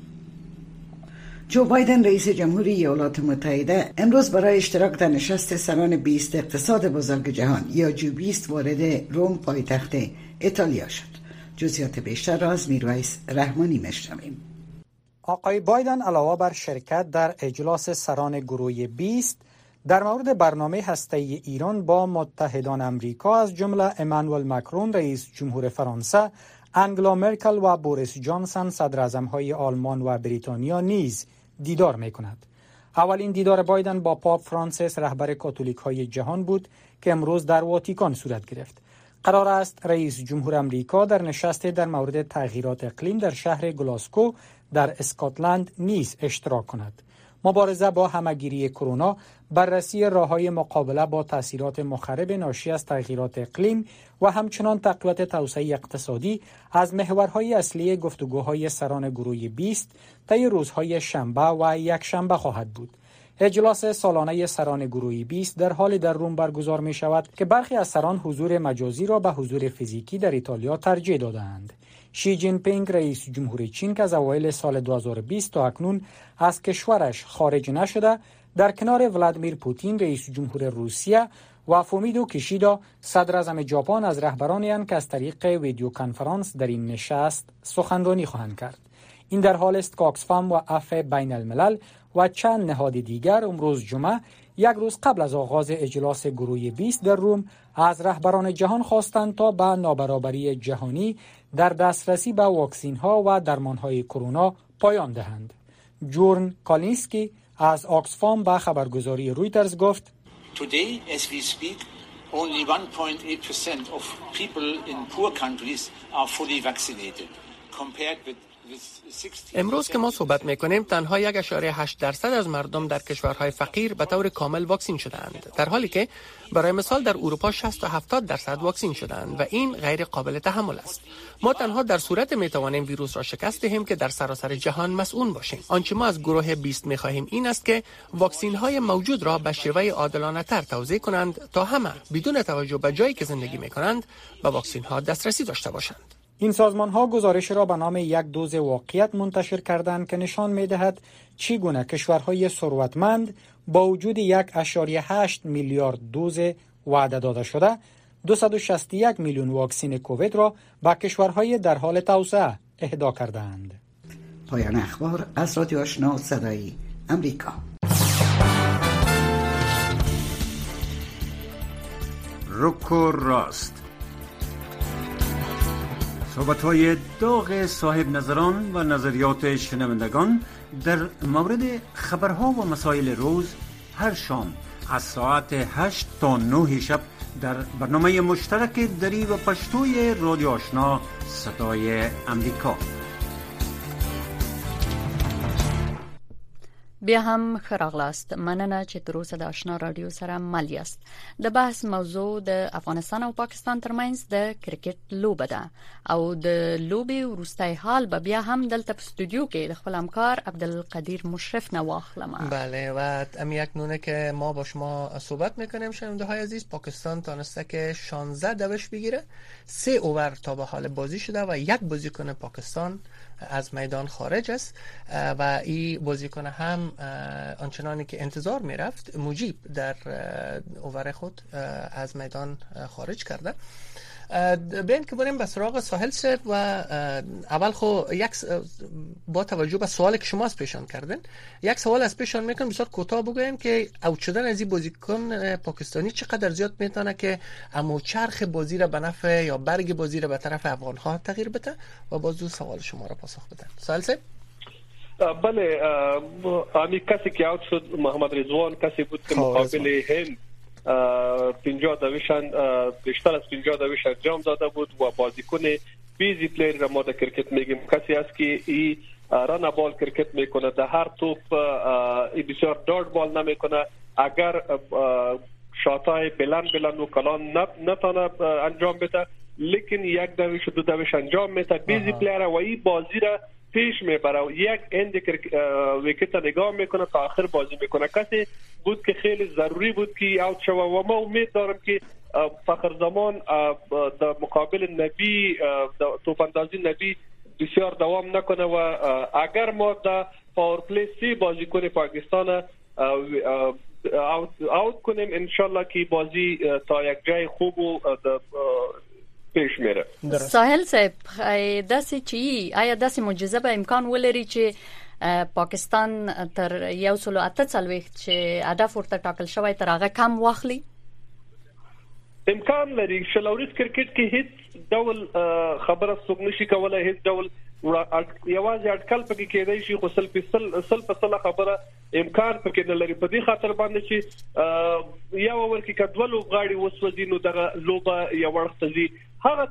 جو بایدن رئیس جمهوری ایالات متحده امروز برای اشتراک در نشست سران 20 اقتصاد بزرگ جهان یا G20 وارد روم پایتخت ایتالیا شد. جزئیات بیشتر را از میرویس رحمانی میشنویم. آقای بایدن علاوه بر شرکت در اجلاس سران گروه 20 در مورد برنامه هسته‌ای ایران با متحدان امریکا از جمله امانوئل ماکرون رئیس جمهور فرانسه، انگلا مرکل و بوریس جانسون صدر اعظم‌های آلمان و بریتانیا نیز دیدار می‌کند. اولین دیدار بایدن با پاپ فرانسیس رهبر کاتولیک‌های جهان بود که امروز در واتیکان صورت گرفت. قرار است رئیس جمهور امریکا در نشست در مورد تغییرات اقلیم در شهر گلاسکو در اسکاتلند نیز اشتراک کند. مبارزه با همه‌گیری کرونا، بررسی راه‌های مقابله با تأثیرات مخرب ناشی از تغییرات اقلیم و همچنان تقویت توسعه اقتصادی از محورهای اصلی گفتگوهای سران گروه 20 طی روزهای شنبه و یکشنبه خواهد بود. اجلاس سالانه سران گروه 20 در حال در روم برگزار می شود که برخی از سران حضور مجازی را به حضور فیزیکی در ایتالیا ترجیح دادند. شی جین پینگ رئیس جمهور چین که از اوایل سال 2020 تا اکنون از کشورش خارج نشده، در کنار ولادیمیر پوتین رئیس جمهور روسیه و فومیدو کیشیدا صدر اعظم ژاپن از رهبرانی اند که از طریق ویدیو کنفرانس در این نشست سخنرانی خواهند کرد. این در حال است که آکسفام و عفو بین الملل و چند نهاد دیگر امروز جمعه یک روز قبل از آغاز اجلاس گروه 20 در روم از رهبران جهان خواستند تا به نابرابری جهانی در دسترسی به واکسین ها و درمان های کرونا پایان دهند. جورن کالینسکی از آکسفام به خبرگزاری رویترز گفت: Today as we speak only 1.8% of people in poor countries are fully vaccinated compared with امروز که ما صحبت میکنیم تنها 1.8% از مردم در کشورهای فقیر به طور کامل واکسین شدند، در حالی که برای مثال در اروپا 60 تا 70% واکسین شدند و این غیر قابل تحمل است. ما تنها در صورت میتوانیم ویروس را شکست دهیم که در سراسر جهان مسئول باشیم. آنچه ما از گروه 20 میخواهیم این است که واکسین های موجود را به شیوه عادلانه تر توزیع کنند تا همه بدون توجه به جایی که زندگی میکنند به واکسین ها دسترسی داشته باشند. این سازمان ها گزارش را به نام یک دوز واقعیت منتشر کردند که نشان می‌دهد چگونه کشورهای ثروتمند با وجود 1.8 میلیارد دوز وعده داده شده 261 میلیون واکسن کووید را به کشورهای در حال توسعه اهدا کردند. پایان اخبار از رادیو آشنا صدای امریکا. رک و راست، صحبت‌های داغ صاحب نظران و نظریات شنوندگان در مورد خبرها و مسائل روز هر شام از ساعت 8 تا 9 شب در برنامه مشترک دری و پشتوی رادیو آشنا صدای امریکا. بیا هم خراغلاست. مننه چې تر اوسه د آشنا رادیو سره مل یاست. د بحث موضوع د افغانستان او پاکستان ترمنځ د کرکټ لوبه ده او د لوبې وروستۍ حال به بیا هم دلته په استودیو کې د خپل همکار عبدالقدیر مشرف نه واخلم. بله و امی اکنونه که ما با شما صحبت میکنیم شنونده های عزیز، پاکستان تانسته که 16 دوش بگیره، 3 اوور تا به حال بازی شده و یک بازیکن پاکستان از میدان خارج است و این بازیکن هم آنچنانی که انتظار میرفت مجیب در اوور خود از میدان خارج کرده. بیاین که بریم به سراغ ساحل صاحب و اول خو با توجه به سوالی که شما از پیشان کردین یک سوال از پیشان میکنم، بسیار کوتاه بگویم که اوت شدن از این بازیکن پاکستانی چقدر زیاد میتونه که امو چرخ بازی را به نفع یا برگ بازی را به طرف افغان ها تغییر بده و بازو سوال شما را پاسخ بدن. ساحل صاحب. بله، امی کسی که اوت شد محمد رضوان کسی بود که مقابل هند 50 دویشن بیشتر از 50 دویش انجام داده بود و بازیکن بیزی پلیر را ما در کرکت میگیم، کسی است که ای ران بال کرکت میکنه، در هر توپ ای بسیار دارت بال نمیکنه، اگر شاتای بلند و کلان نتانه انجام بده لیکن یک دویش و دو دویش انجام میده. بیزی پلیر و ای بازی را پیش میبره، یک اند ویکت نگاه میکنه تا آخر بازی میکنه. کسی بود که خیلی ضروری بود که اوت شوه و ما امید دارم که فخر زمان در مقابل نبی توپاندازی نبی بسیار دوام نکنه و اگر ما در پاور پلی 3 بازیکن پاکستان اوت کنیم انشالله که بازی تا یک جای خوب و پیش میره. ساحل صاحب داسې چی آیا داسې معجزه به امکان ولري چې پاکستان تر 148 چې هدف ورته ټاکل شوی تر هغه کم واخلي؟ امکان لري. شلوريز کرکټ کې هیڅ ډول خبره څوک نشي کولای، هیڅ ډول یوازې اټکل پکې کېدای شي، خو سل په خبره امکان پکې نه لري. په دې خاطر باندې چې یو اور کې کډول غاړي وسوځي نو دغه لوبه یو وخت ځي. هغه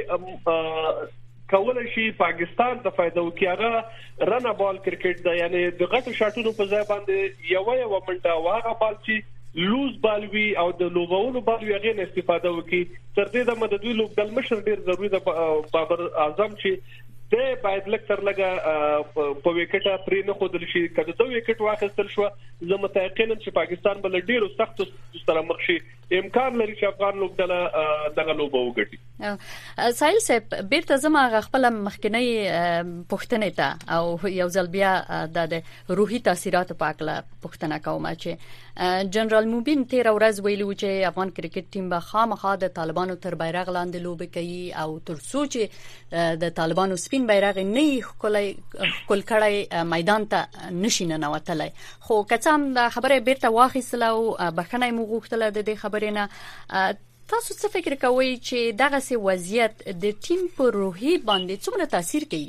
چې کولای شي پاکستان ته فائدہ وکړي هغه رن بال کرکټ دا، یعنی د غټو شاټونو په ځای باندې یو منډه واغه بال چې لوز بال وی او د لوبولو بال وی غیر استفاده وکړي. تر دې د مددوی لوبډل مشر ډیر ضروری ده بابر اعظم چې د باید لکتر لګه په وکټه پرې نه خودل شي. کله د وکټ واخیستل شو زه متأکدم چې پاکستان بل ډیرو سخت سره مخ شي. امکان لري چې افغان لوبډله دغه لوبه وګټي. سایل صاحب بیرته زما خپل مخکنی پښتنه ته او یو ځل بیا د روحي تاثیرات په اړه پښتنه کوم چې جنرال موبین تیر ورځ ویلو چې افغان کرکټ ټیم به خامخا د طالبانو تر بیرغ لاندې لوبه کوي او تر څو چې د طالبانو سپین بیرغ نه خپل کړای میدان ته نشي ننوتلای. خو کڅام د خبره بیرته واخیستله او بخنه مو غوښتله د دې خبرې نه. تاسو څه فکر کوئ چې دغه سي وضعیت د ټیم په روحي باندې څومره تاثیر کوي؟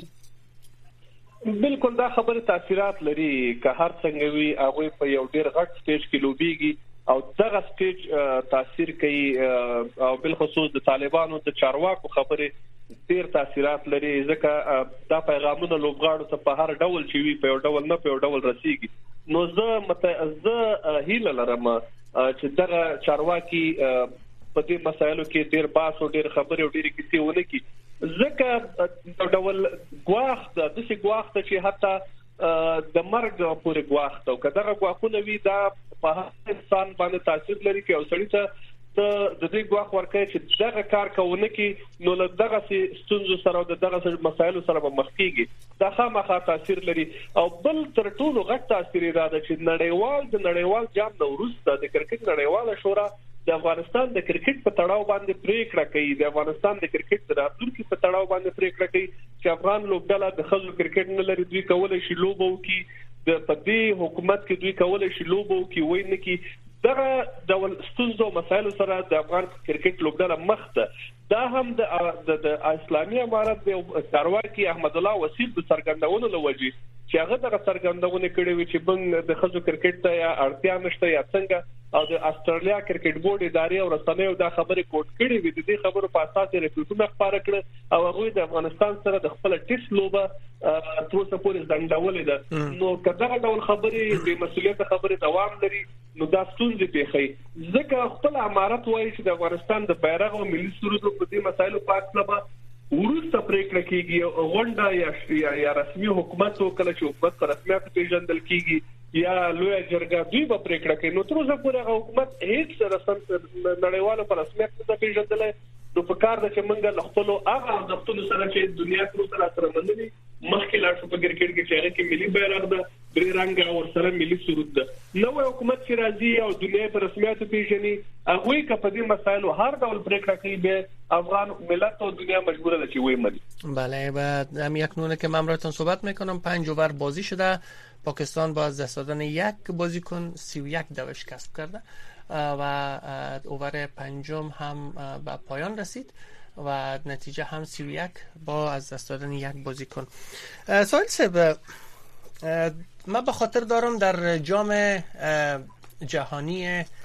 بالکل دا خبره تاثیرات لري که هر څنګه وي هغه په یو ډیر غټ سټیج کې لوبيږي او دغه سټیج تاثیر کوي او بل خصوص د طالبانو د چارواکو خبره ډیر تاثیرات لري ځکه دا پیغامونه لوبغاړو ته په هر ډول چې وي په یو ډول نه په یو ډول رسیږي. نو زه هیله لرم چې دغه چارواکي په دې مسایلو کې ډیر باس او ډیر خبرې او ډیر کیسې ونه کی ځکه یو ډول غواخت د څه غواخت چې حتی د مرګ پورې غواخت او کداغه غواخونه وی دا په انسان باندې تاثیر لري کې او سړی ته د دې غواخ ورکه چې دغه کار کوونه کې نو دغه ستونزو سره او دغه مسایلو سره مخ کیږي دا خامخا تاثیر لري. او بل تر ټولو غټ تاثیر دا چې نړیوال جام نو وروسته د کرکټ نړیواله شورا د افغانستان د کرکټ په تړاو باندې پریکړه کوي، د افغانستان د کرکټ د راتلونکي په تړاو باندې پریکړه کوي چې افغان لوبډله د خزو کرکټ نه لري، دوی کولای شي لوبو کې د پدې حکومت کې دوی کولای شي لوبو کې وای نه کې دغه ډول ستونزو مسایلو سره د افغان کرکټ لوبډله مخ ده. دا هم د اسلامي امارت د چارواکي احمد الله وسیل د څرګندونو لوجي چې هغه دغه څرګندونه کړې وي چې بنګ د خزو کرکټ ته یا اړتیا نشته یا څنګه او د استرالیا کرکټ بورډ ادارې او رسنیو دا خبره کوټ کړې وي. د دې خبرو په اساس ریپورتونه خبره کړه او هغه د افغانستان سره د خپل ټیسټ لوبه تر اوسه پورې ځنډولې ده. نو کله ډول خبرې د مسولیت خبره دوام لري نو دا ستونزې پیښي ځکه خپل امارت وایي چې د افغانستان د بیرغ او ملي سرود په دې مسایلو پاک نه ورسته پریکړه کیږي غونډه یا رسمي حکومت او کله چې حکومت پر رسمیت پیژندل کیږي یا لوی جرګه دوی به پریکړه کوي. نو تر اوسه پورې حکومت هیڅ رسم نړیوالو پر رسمیت نه پیژندل. نو په کار د چې موږ له خپل هغه د خپل سره چې دنیا سره منلي مخکې لا شو په کرکټ کې چې هغه کې ملي بیرغ ده درې رنګ او سره ملي سرود ده. نو حکومت چې راځي او دنیا پر رسمیت پیژني هغه کپدي مسایلو هر ډول پریکړه کوي به افغان ملت او دنیا مجبوره ده چې وای منی. بله بعد هم یک نونه که من براتون صحبت میکنم 5 اوور بازی شده. پاکستان با از دست دادن یک بازیکن 31 دوش کسب کرده و اوور پنجم هم به پایان رسید و نتیجه هم 31 با از دست دادن یک بازیکن. سوال صاحب من به خاطر دارم در جام جهانی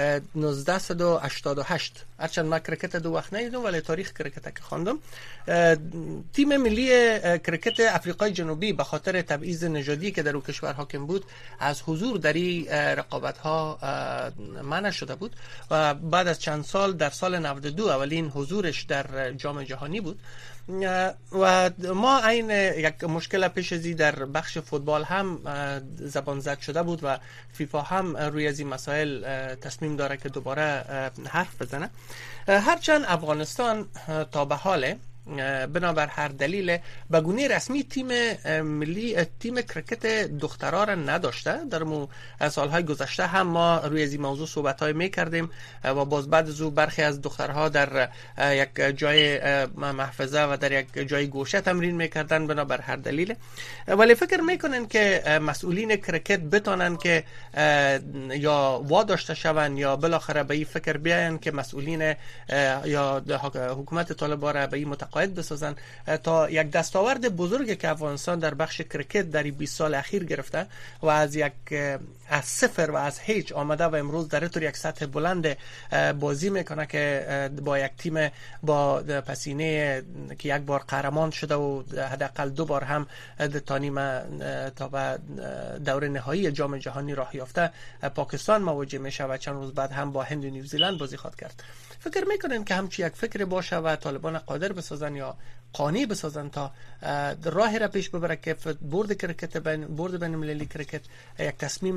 1988 هرچند من کرکت دو وقت ندیدم ولی تاریخ کرکت که خواندم تیم ملی کرکت آفریقای جنوبی به خاطر تبعیض نژادی که در اون کشور حاکم بود از حضور در این رقابت ها منع شده بود و بعد از چند سال در سال 92 اولین حضورش در جام جهانی بود و ما این یک مشکل پیش ازی در بخش فوتبال هم زبان زد شده بود و فیفا هم روی از این مسائل تصمیم داره که دوباره حرف بزنه. هرچند افغانستان تا به حال بنابر هر دلیل به گونه رسمی تیم ملی تیم کرکت دخترها را نداشته. در سالهای گذشته هم ما روی این موضوع صحبت‌های می‌کردیم و باز بعد از او برخی از دخترها در یک جای محفظه و در یک جای گوشه تمرین می‌کردن بنابر هر دلیل. ولی فکر می‌کنن که مسئولین کرکت بتونن که یا واداشته شون یا بالاخره به این فکر بیاین که مسئولین یا حکومت طالبان را به این قاید بسازن تا یک دستاورد بزرگی که افغانستان در بخش کرکت در 20 سال اخیر گرفته و از صفر و از هیچ آمده و امروز در طور یک سطح بلند بازی میکنه که با یک تیم با پسینه که یک بار قهرمان شده و حداقل 2 بار هم تا به دور نهایی جام جهانی راه یافته پاکستان مواجه میشه و چند روز بعد هم با هند و نیوزیلند بازی خواهد کرد. فکر میکنین که همچی یک فکر باشه و طالبان قادر بسازن یا قانع بسازن تا راهی را پیش ببره که بورد بین المللی کرکت یک تصمیم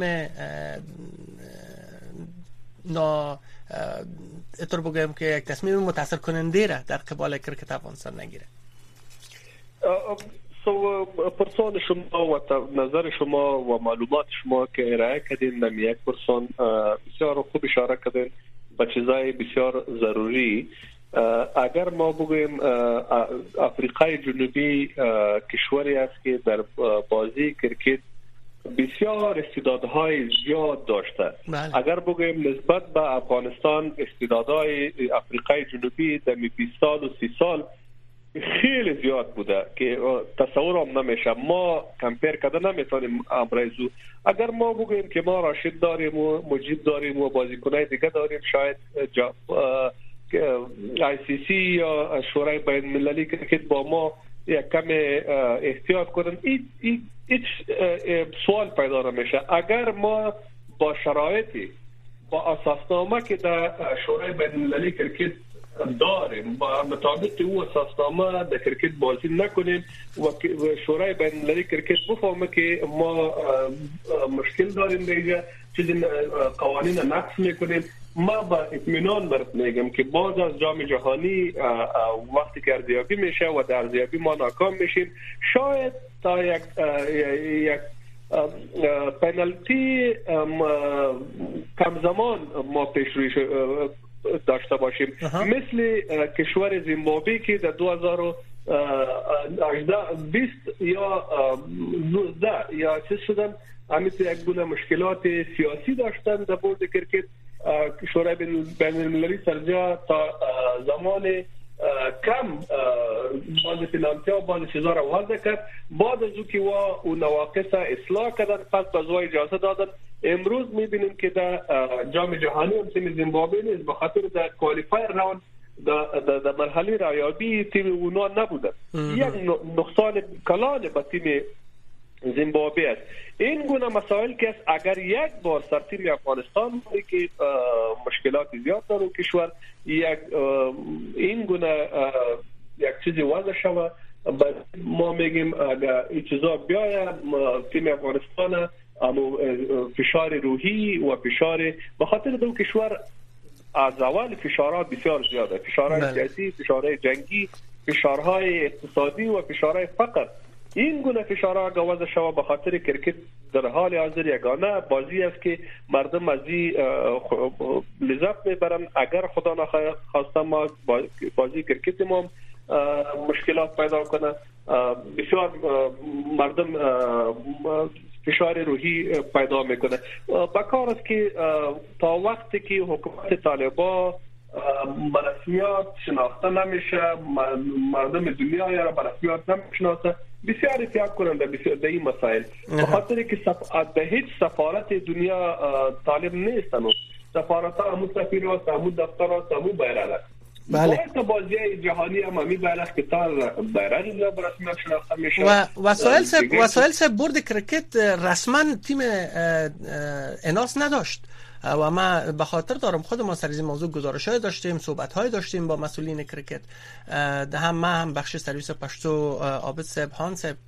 اطور بگویم که یک تصمیم متاثر کننده را در قبال کرکت افغانستان نگیره؟ پرسان شما و نظر شما و معلومات شما که ارائه کردین در یک پرسان بسیار خوب اشاره کردین به چیزای بسیار ضروری. اگر ما بگویم افریقای جنوبی کشوری است که در بازی کرکت بسیار استعدادهای زیاد داشته. اگر بگویم نسبت به افغانستان استعدادهای افریقای جنوبی در 20 سال و 30 سال خیلی زیاد بوده که تصور هم نمیشه. ما کمپیر کرده نمیتونیم امروزو. اگر ما بگویم که ما راشد داریم و مجید داریم و بازیکنای دیگه داریم، شاید ICC یا شورای بین المللی کرکت با ما یک کم احتیاط کنن. هیچ سوال پیدا نمیشه. اگر ما با شرایطی با اساسنامه که در شورای بین المللی کرکت داریم با مطابق او اساسنامه در کرکت بازی نکنیم و شورای بین المللی کرکت بفهمه که ما مشکل داریم دیگه چیزی قوانین نقض میکنیم، ما با اطمینان برات میگم که باز از جام جهانی وقتی که ارزیابی میشه و در ارزیابی ما ناکام میشیم، شاید تا یک پنالتی کم زمان ما پیش روی داشته باشیم. مثل کشور زیمبابوه که در 2018 20 یا 19 یا چیز شدن، همیشه یک گونه مشکلات سیاسی داشتن در بورد کرکت. شورای بین المللی سرجا تا زمان کم باز فینانسی و باز چیزا را واضح کرد. بعد از که و نواقص اصلاح کردن، پس باز اجازه دادن. امروز میبینیم که در جام جهانی هم تیم زیمبابوه نیست به خاطر در کوالیفایر راوند در مرحله رایابی تیم اونا نبوده. یک نقصان کلان به تیم زیمبابوه است. این گونه مسائل که است اگر یک بار سرتیم افغانستان که مشکلات زیاد داره کشور این گونه یک چیزی وضع شود، ما میگیم اگر این چیزا بیاید تیم افغانستان فشار روحی و فشار به خاطر دو کشور از اول فشارات بسیار زیاده، فشارهای سیاسی، فشارهای جنگی، فشارهای اقتصادی و فشارهای فقر. این گونه فشارها گوازه شود به خاطر کرکت در حال حاضر یگانه بازی است که مردم از این لذت میبرن. اگر خدا نخواسته ما بازی کرکت ما مشکلات پیدا کنه، بسیار مردم فشار روحی پیدا میکنه. بکار است که تا وقتی که حکومت طالبان برسمیات شناخته نمیشه، مردم دنیا یا برسمیات نمیشناسه، بسیار احتیاط کنند در این مسائل. بخاطر که به هیچ سفارت دنیا طالب نیستن. سفارت ها همون سفیر هست، همون دفتر هست، همون بیرال هست. بله. تا بازی جهانی هم همین بیرق که تا بیرق را برسمیت شناخته میشه. وسایل سب برد کرکت رسما تیم اناس نداشت و ما به خاطر دارم خودم سر این موضوع گزارش‌های داشتیم، صحبت‌های داشتیم با مسئولین کرکت، هم بخش سرویس پشتو عابد صاحب، هان صاحب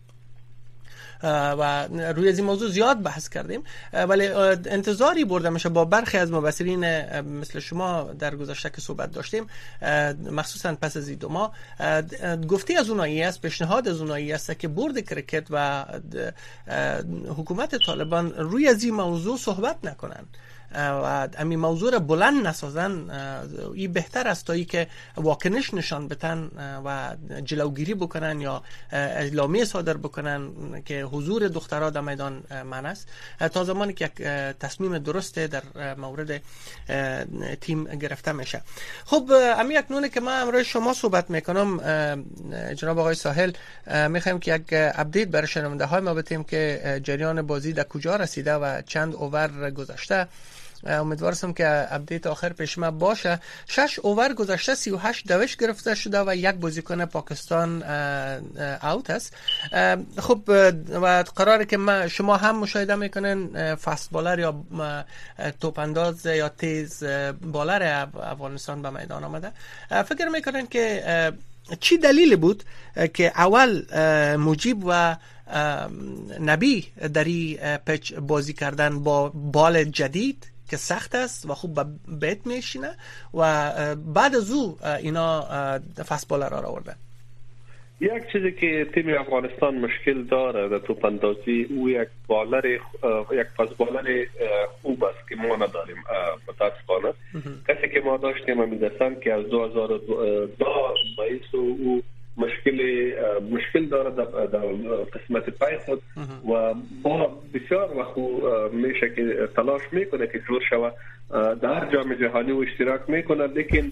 و روی از این موضوع زیاد بحث کردیم، ولی انتظاری برده میشه با برخی از مبصرین مثل شما در گذشته که صحبت داشتیم، مخصوصا پس از این 2 ماه گفتی از اونایی است، پیشنهاد از اونایی است که بورد کرکت و حکومت طالبان روی از این موضوع صحبت نکنن و همین موضوع را بلند نسازن. این بهتر است تا ای که واکنش نشان بدن و جلوگیری بکنن یا اعلامیه صادر بکنن که حضور دخترها در میدان منع است، تا زمانی که یک تصمیم درسته در مورد تیم گرفته میشه. خب امی اکنونه که من امروز شما صحبت میکنم جناب آقای ساحل، میخوایم که یک اپدیت برای شنونده های ما بدیم که جریان بازی در کجا رسیده و چند اوور گذشته. امیدوارم که اپدیت آخر پیش ما باشه. 6 اوور گذشته 38 دوش گرفته شده و یک بازیکن پاکستان اوت است. خب و قراره که شما هم مشاهده میکنین فست بالر یا توپ انداز یا تیز بالر افغانستان به میدان آمده. فکر میکنین که چی دلیل بود که اول مجیب و نبی در این پچ بازی کردن با بال جدید که سخت است و خوب به بیت میشینه و بعد از او اینا فست بالر را آورده؟ یک چیزی که تیم افغانستان مشکل داره در توپ اندازی او یک فست بالر خوب است که ما نداریم متاسفانه. کسی که ما داشتیم امیدستان که از 2002 باعث او مشکل داره در قسمت پای خود و با بسیار وقت میشه که تلاش میکنه که جور شوه در جام جهانی و اشتراک میکنه، لیکن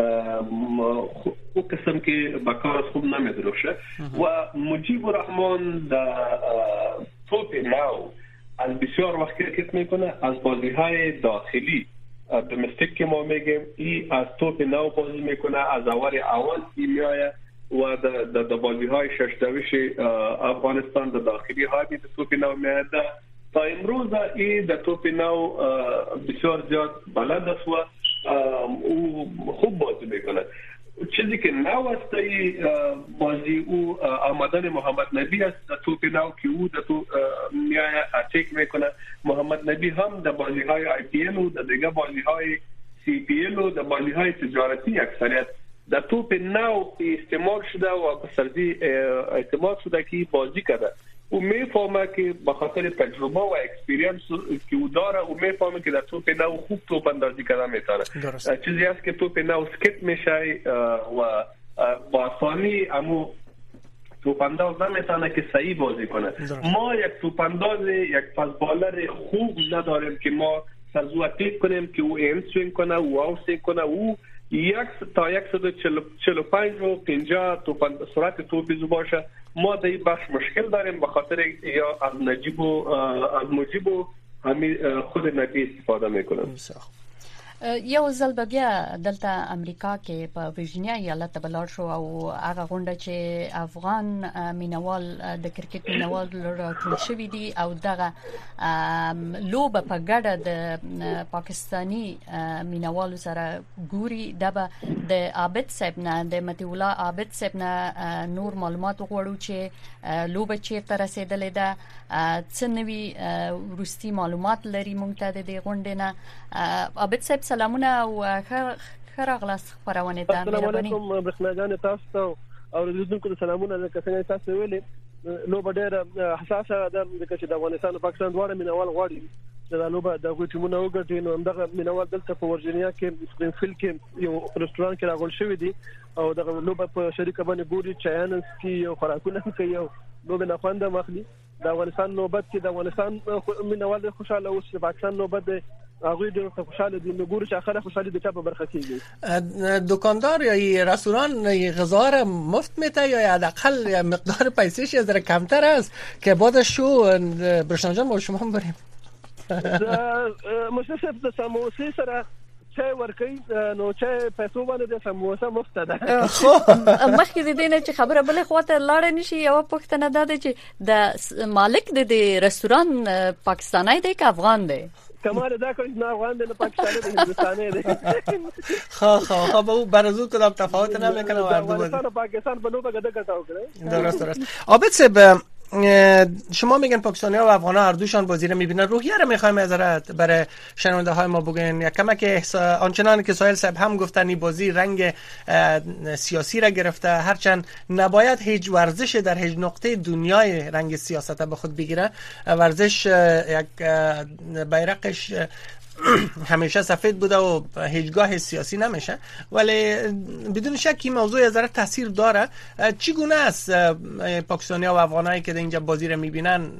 او قسم که با کار خوب نمیدروشه و مجیب الرحمن در توپ نو از بسیار وقت کرکت میکنه. از بازی های داخلی دومستیک که ما میگیم ای از توپ نو بازی میکنه، از اول میآید و در بازی های 6 دوش افغانستان در داخلی های در توپ نو میآید. تا امروز ای در توپ نو بسیار زیاد بلد است و او خوب بازی میکنه. چیزی که نو است بازی او آمدن محمد نبی است در توپ نو که او در تو میآید اتیک میکنه. محمد نبی هم در بازی های آی پی ال و در دیگه بازی های سی پی ال و در بازی های تجارتی اکثریت در توپ نو استعمال شده و به سرزی اعتماد شده که بازی کرده. او میفهمه که به خاطر تجربه و اکسپریانس که او داره او میفهمه که در توپ نو خوب توپ اندازی کردن میتونه. چیزی است که توپ نو سکت میشه و با آسانی امو توپ انداز نمیتونه که صحیح بازی کنه. ما یک توپ انداز یک پاس بالر خوب نداریم که ما سرزو اتیک کنیم که او این سوینگ کنه او آوسینگ کنه. او 145 و 50 سرعت توپی باشه. ما در این بخش مشکل داریم به خاطر یا از مجیب و همین خود نبی استفاده میکنن. یو ځل به بیا دلته امریکا کې په ورجینیا ایالت ته بلار شو او هغه غونډه چې افغان مینوال د کرکټ مینوال راټول شوی دي او دغه لوبه په ګډه د پاکستانی مینوالو سره ګوري دبه د عابد صاحب نه د متي الله عابد صاحب نه نور معلومات غوړو چې لوبه چیرته رسیدلې ده، څه نوي ورستي معلومات لري مونږ ته د دې غونډې نه. عابد صاحب سلامونه او خراغلاس خبرونه ده. السلام علیکم برخناګان تاسو او لیدونکو سلامونه. کله تاسو ویلې لوبه ډېره حساسه ده چې د افغانستان او پاکستان دواړه مینوال غواړي دا لوبه د غوټیمونو وګټي. نو همدغه مینوال دلته په ورجینیا کې سپرینفیلډ کې یو رستوران کې راغول شوی دي او دغه لوبه په شریکه باندې ګوري چایانس کې یو خوراکونه کوي او لوبه نه خوند مخلي. د افغانستان نوبت کې د افغانستان مینوال خوشاله اوس، د پاکستان نوبت هغه ډېر خوشاله دي. نګور چې اخره خوشاله دي چې په برخه کېږي. دکاندار یا رستوران غذا را مفت میده یا حداقل مقدار پیسه‌ش از در کمتر است که بعدش شو برشان جان با شما بریم؟ مشرف د سموسې سره چای ورکي نو چای پیسو باندې د سموسه مفت ده. خو مخکې د دې نه چې خبره بل خواته لاړ نشي یو پښتنه ده چې د مالک د رستوران پاکستانی دی که افغان دی؟ کمال دا کوي نه افغان دی نه پاکستانی دی هندستانی دی. خب او برازو کدام تفاوت نمیکنه و افغانستان و پاکستان به نوبه گده کتاو کنه. درست. عابد صاحب شما میگن پاکستانی‌ها و افغان‌ها هر دوشان بازی رو می‌بینن، روحیه رو می‌خوایم حضرت برای شنونده‌های ما بگین یک کمک آنچنان که سهیل صاحب هم گفتن این بازی رنگ سیاسی را گرفته، هرچند نباید هیچ ورزش در هیچ نقطه دنیای رنگ سیاست به خود بگیره. ورزش یک بیرقش همیشه سفید بوده و هیچگاه سیاسی نمیشه، ولی بدون شک این موضوع از ذره تاثیر داره. چگونه است پاکستانی‌ها و افغانایی که اینجا بازی رو میبینن،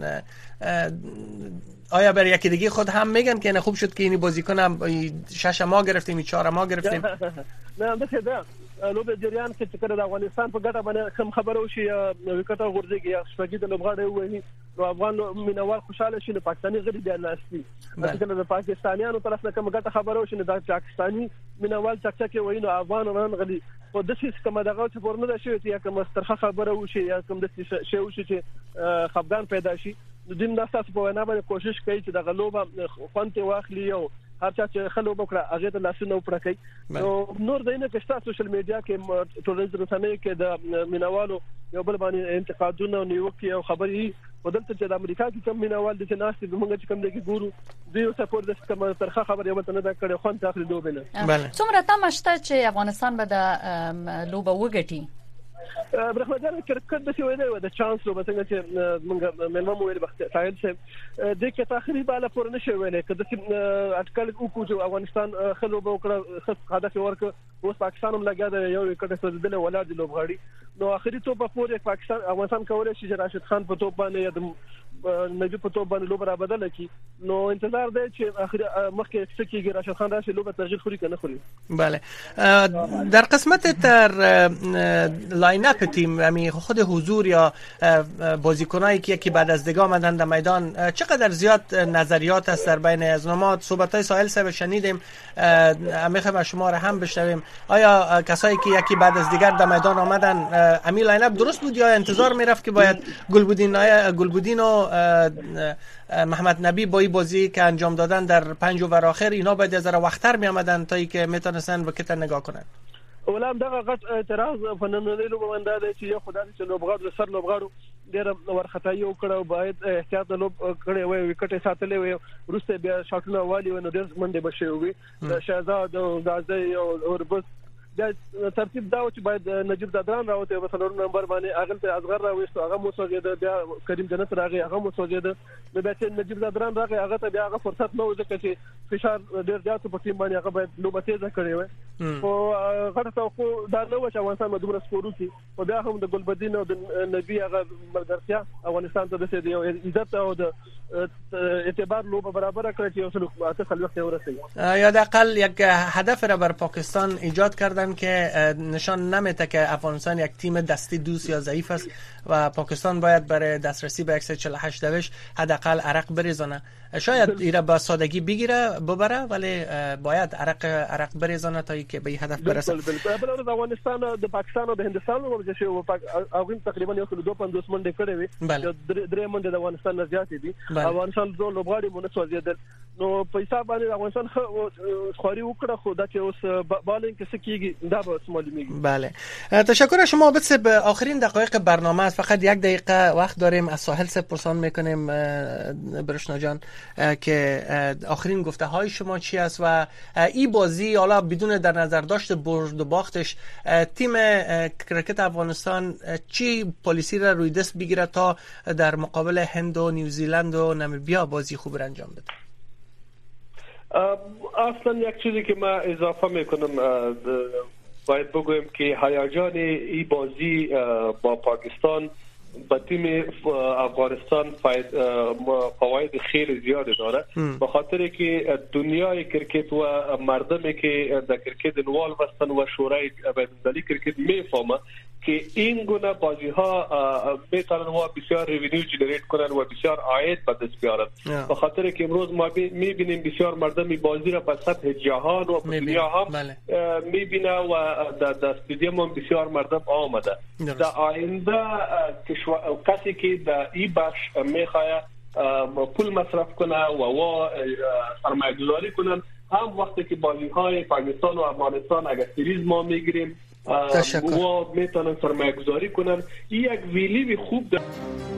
آیا برای یکی دیگه خود هم میگن که نه خوب شد که این بازیکن 6 ماه گرفتیم 4 ماه گرفتیم؟ نه بس دا لوبه جریان کې چې کړه د افغانستان په ګټه باندې کوم خبره وشي وکټه غورځيږي یا شپږی د لوبغاړي وایي نو افغان مینوال خوشاله شي، نو پاکستاني غړي دی ناشتي چې د پاکستانیانو طرف نه کوم ګټه خبره وشي، نو د پاکستاني مینوال چکچکه وایي نو افغان رن غړي په داسې کومه دغه څه ورنه ده شي چې کوم سترخه خبره وشي یا کوم د شی وشي چې خپګان پیدا شي. د دې د اساس په وینا باندې کوشش کوي چې د غلوبه خوانته واخلي او هر چا چې خلک وکړه هغه د لاسونو وپړه کوي. نور دینه کې تاسو سوشل میډیا کې ټولنیز رسنۍ کې د مینوالو یو بل باندې انتقادونه نیوکې او خبري ودلته چې د امریکا کې کوم مینوال د ناشتي موږ چې کوم دغه ګورو دوی سپورټ د کوم ترخه خبر یو ته نه دا کړي خوان تاخلي دوبنه. څومره تماشته چې افغانستان به د لوبه وګټي؟ برخمدار کرکټ د شوی دی د چانس لوبه څنګه چې موږ ملمو ویل بخت ساحل سے د کې تقریبا له پور نشي ویل کده چې اټکل وکړو افغانستان خلوبه وکړه خص هدف ورک اوس پاکستان هم لګیا دی یو وکټ سدل ولادي لوبغاړي نو اخري توپ په پور پاکستان افغانستان کولای شي چې راشد خان په توپ باندې یا د نجیب په توپ باندې لوبه را بدل کی نو انتظار دی چې اخر مخکې څه کیږي راشد خان راشي لوبه ترجیح خوري کنه خوري. بله در قسمت تر لاین اپ تیم یعنی خود حضور یا بازیکنایی که یکی بعد از دیگه آمدن در میدان چقدر زیاد نظریات است در بین از نماد صحبت‌های ساحل صاحب شنیدیم میخوایم از شما را هم بشنویم. آیا کسایی که یکی بعد از دیگر در میدان آمدن امی لاین اپ درست بود یا انتظار میرفت که باید گلبودین و محمد نبی با این بازی که انجام دادن در 5 اوور آخر اینا باید از ذره وقت‌تر میآمدن تا اینکه میتونستن وکت نگاه کنن؟ ولهم دغه غټ اعتراض فننونه لوبه باندې دی چې یو خدای چې لوبغاړو سر لوبغاړو ډېر ورختایي وکړو باید احتیاط لوب کړي وي وکټ ساتلې وي ورسته بیا شاټونه والی ونو ډېر منډه بشي وي شهزاد او غازی او وربس د ترتیب دا چې باید نجیب زادران راوته په څلور نمبر باندې اغل ته اصغر راويستو هغه موسوجه بیا کریم جنت راغی هغه موسوجه د بیا چې نجیب زادران راغی هغه ته بیا هغه فرصت نه وځي چې فشار ډېر زیات په ټیم باندې هغه باید لوبه تیزه کړي وي او غټه خو دا نو چې افغانستان مدوره سپورو کی او بیا هم د ګلبدین او د نبی هغه ملګرتیا افغانستان ته د سې یو عزت او د اعتبار لوبه برابر کړی چې اوس لوبه خپل وخت ورسېږي. یا حداقل یک هدف را بر پاکستان ایجاد کردن که نشان نمیده که افغانستان یک تیم دستی دوست یا ضعیف است و پاکستان باید برای دسترسی به 148 دوش حداقل عرق بریزانه. شاید ایرا با سادگی ببره ولی باید عرق بریزانه تا اینکه به هدف برسه. بل د افغانستان د پاکستان او د هندستان لوبه چې او تقریبا یو 250 منډه کړې وي درې منډه د افغانستان نه زیات دي افغانستان زو لوبغاړي مونږ سوځیدل نو په حساب باندې افغانستان خوري وکړه خو دا چې اوس بالینګ کې سکیږي دا به معلومیږي. بله تشکر از شما. بس به آخرین دقایق برنامه است فقط 1 دقیقه وقت داریم از ساحل سے پرسان میکنیم برشنا جان که آخرین گفته های شما چی است و این بازی حالا بدون در نظر داشت برد و باختش تیم کرکت افغانستان چی پالیسی را روی دست بگیره تا در مقابل هند و نیوزیلند و نمیبیا بازی خوب را انجام بده؟ اصلا یک چیزی که من اضافه میکنم باید بگویم که هیجان این بازی با پاکستان با تیم افغانستان فواید خیلی زیادی داره به خاطر که دنیای کرکت و مردمی که در کرکت انوال هستن و شورای بین‌المللی کرکت میفهمه که این گونه بازی ها میتونن و بسیار ریوینیو جنریت کنن و بسیار عاید به دست بیارن. به خاطر که امروز ما میبینیم بسیار مردم بازی را به سطح جهان و دنیا هم میبینه و در استادیوم هم بسیار مردم آمده. در آینده کسی که در این بخش میخواد پول مصرف کنه و سرمایه گذاری کنن، هم وقتی که بازی های پاکستان و افغانستان اگر سریز ما میگیریم و میتونن سرمایه گذاری کنن، این یک ویلی خوب ده.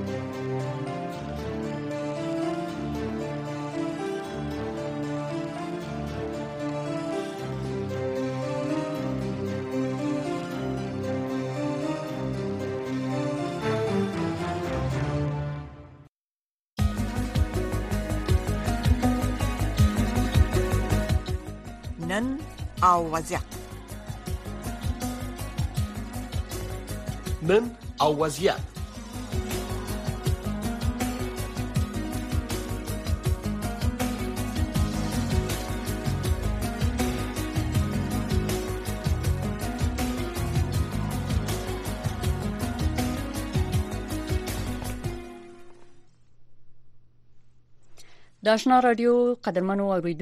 نن او وضعیت نن او وضعیت د آشنا رادیو قدرمنو اوریدونکو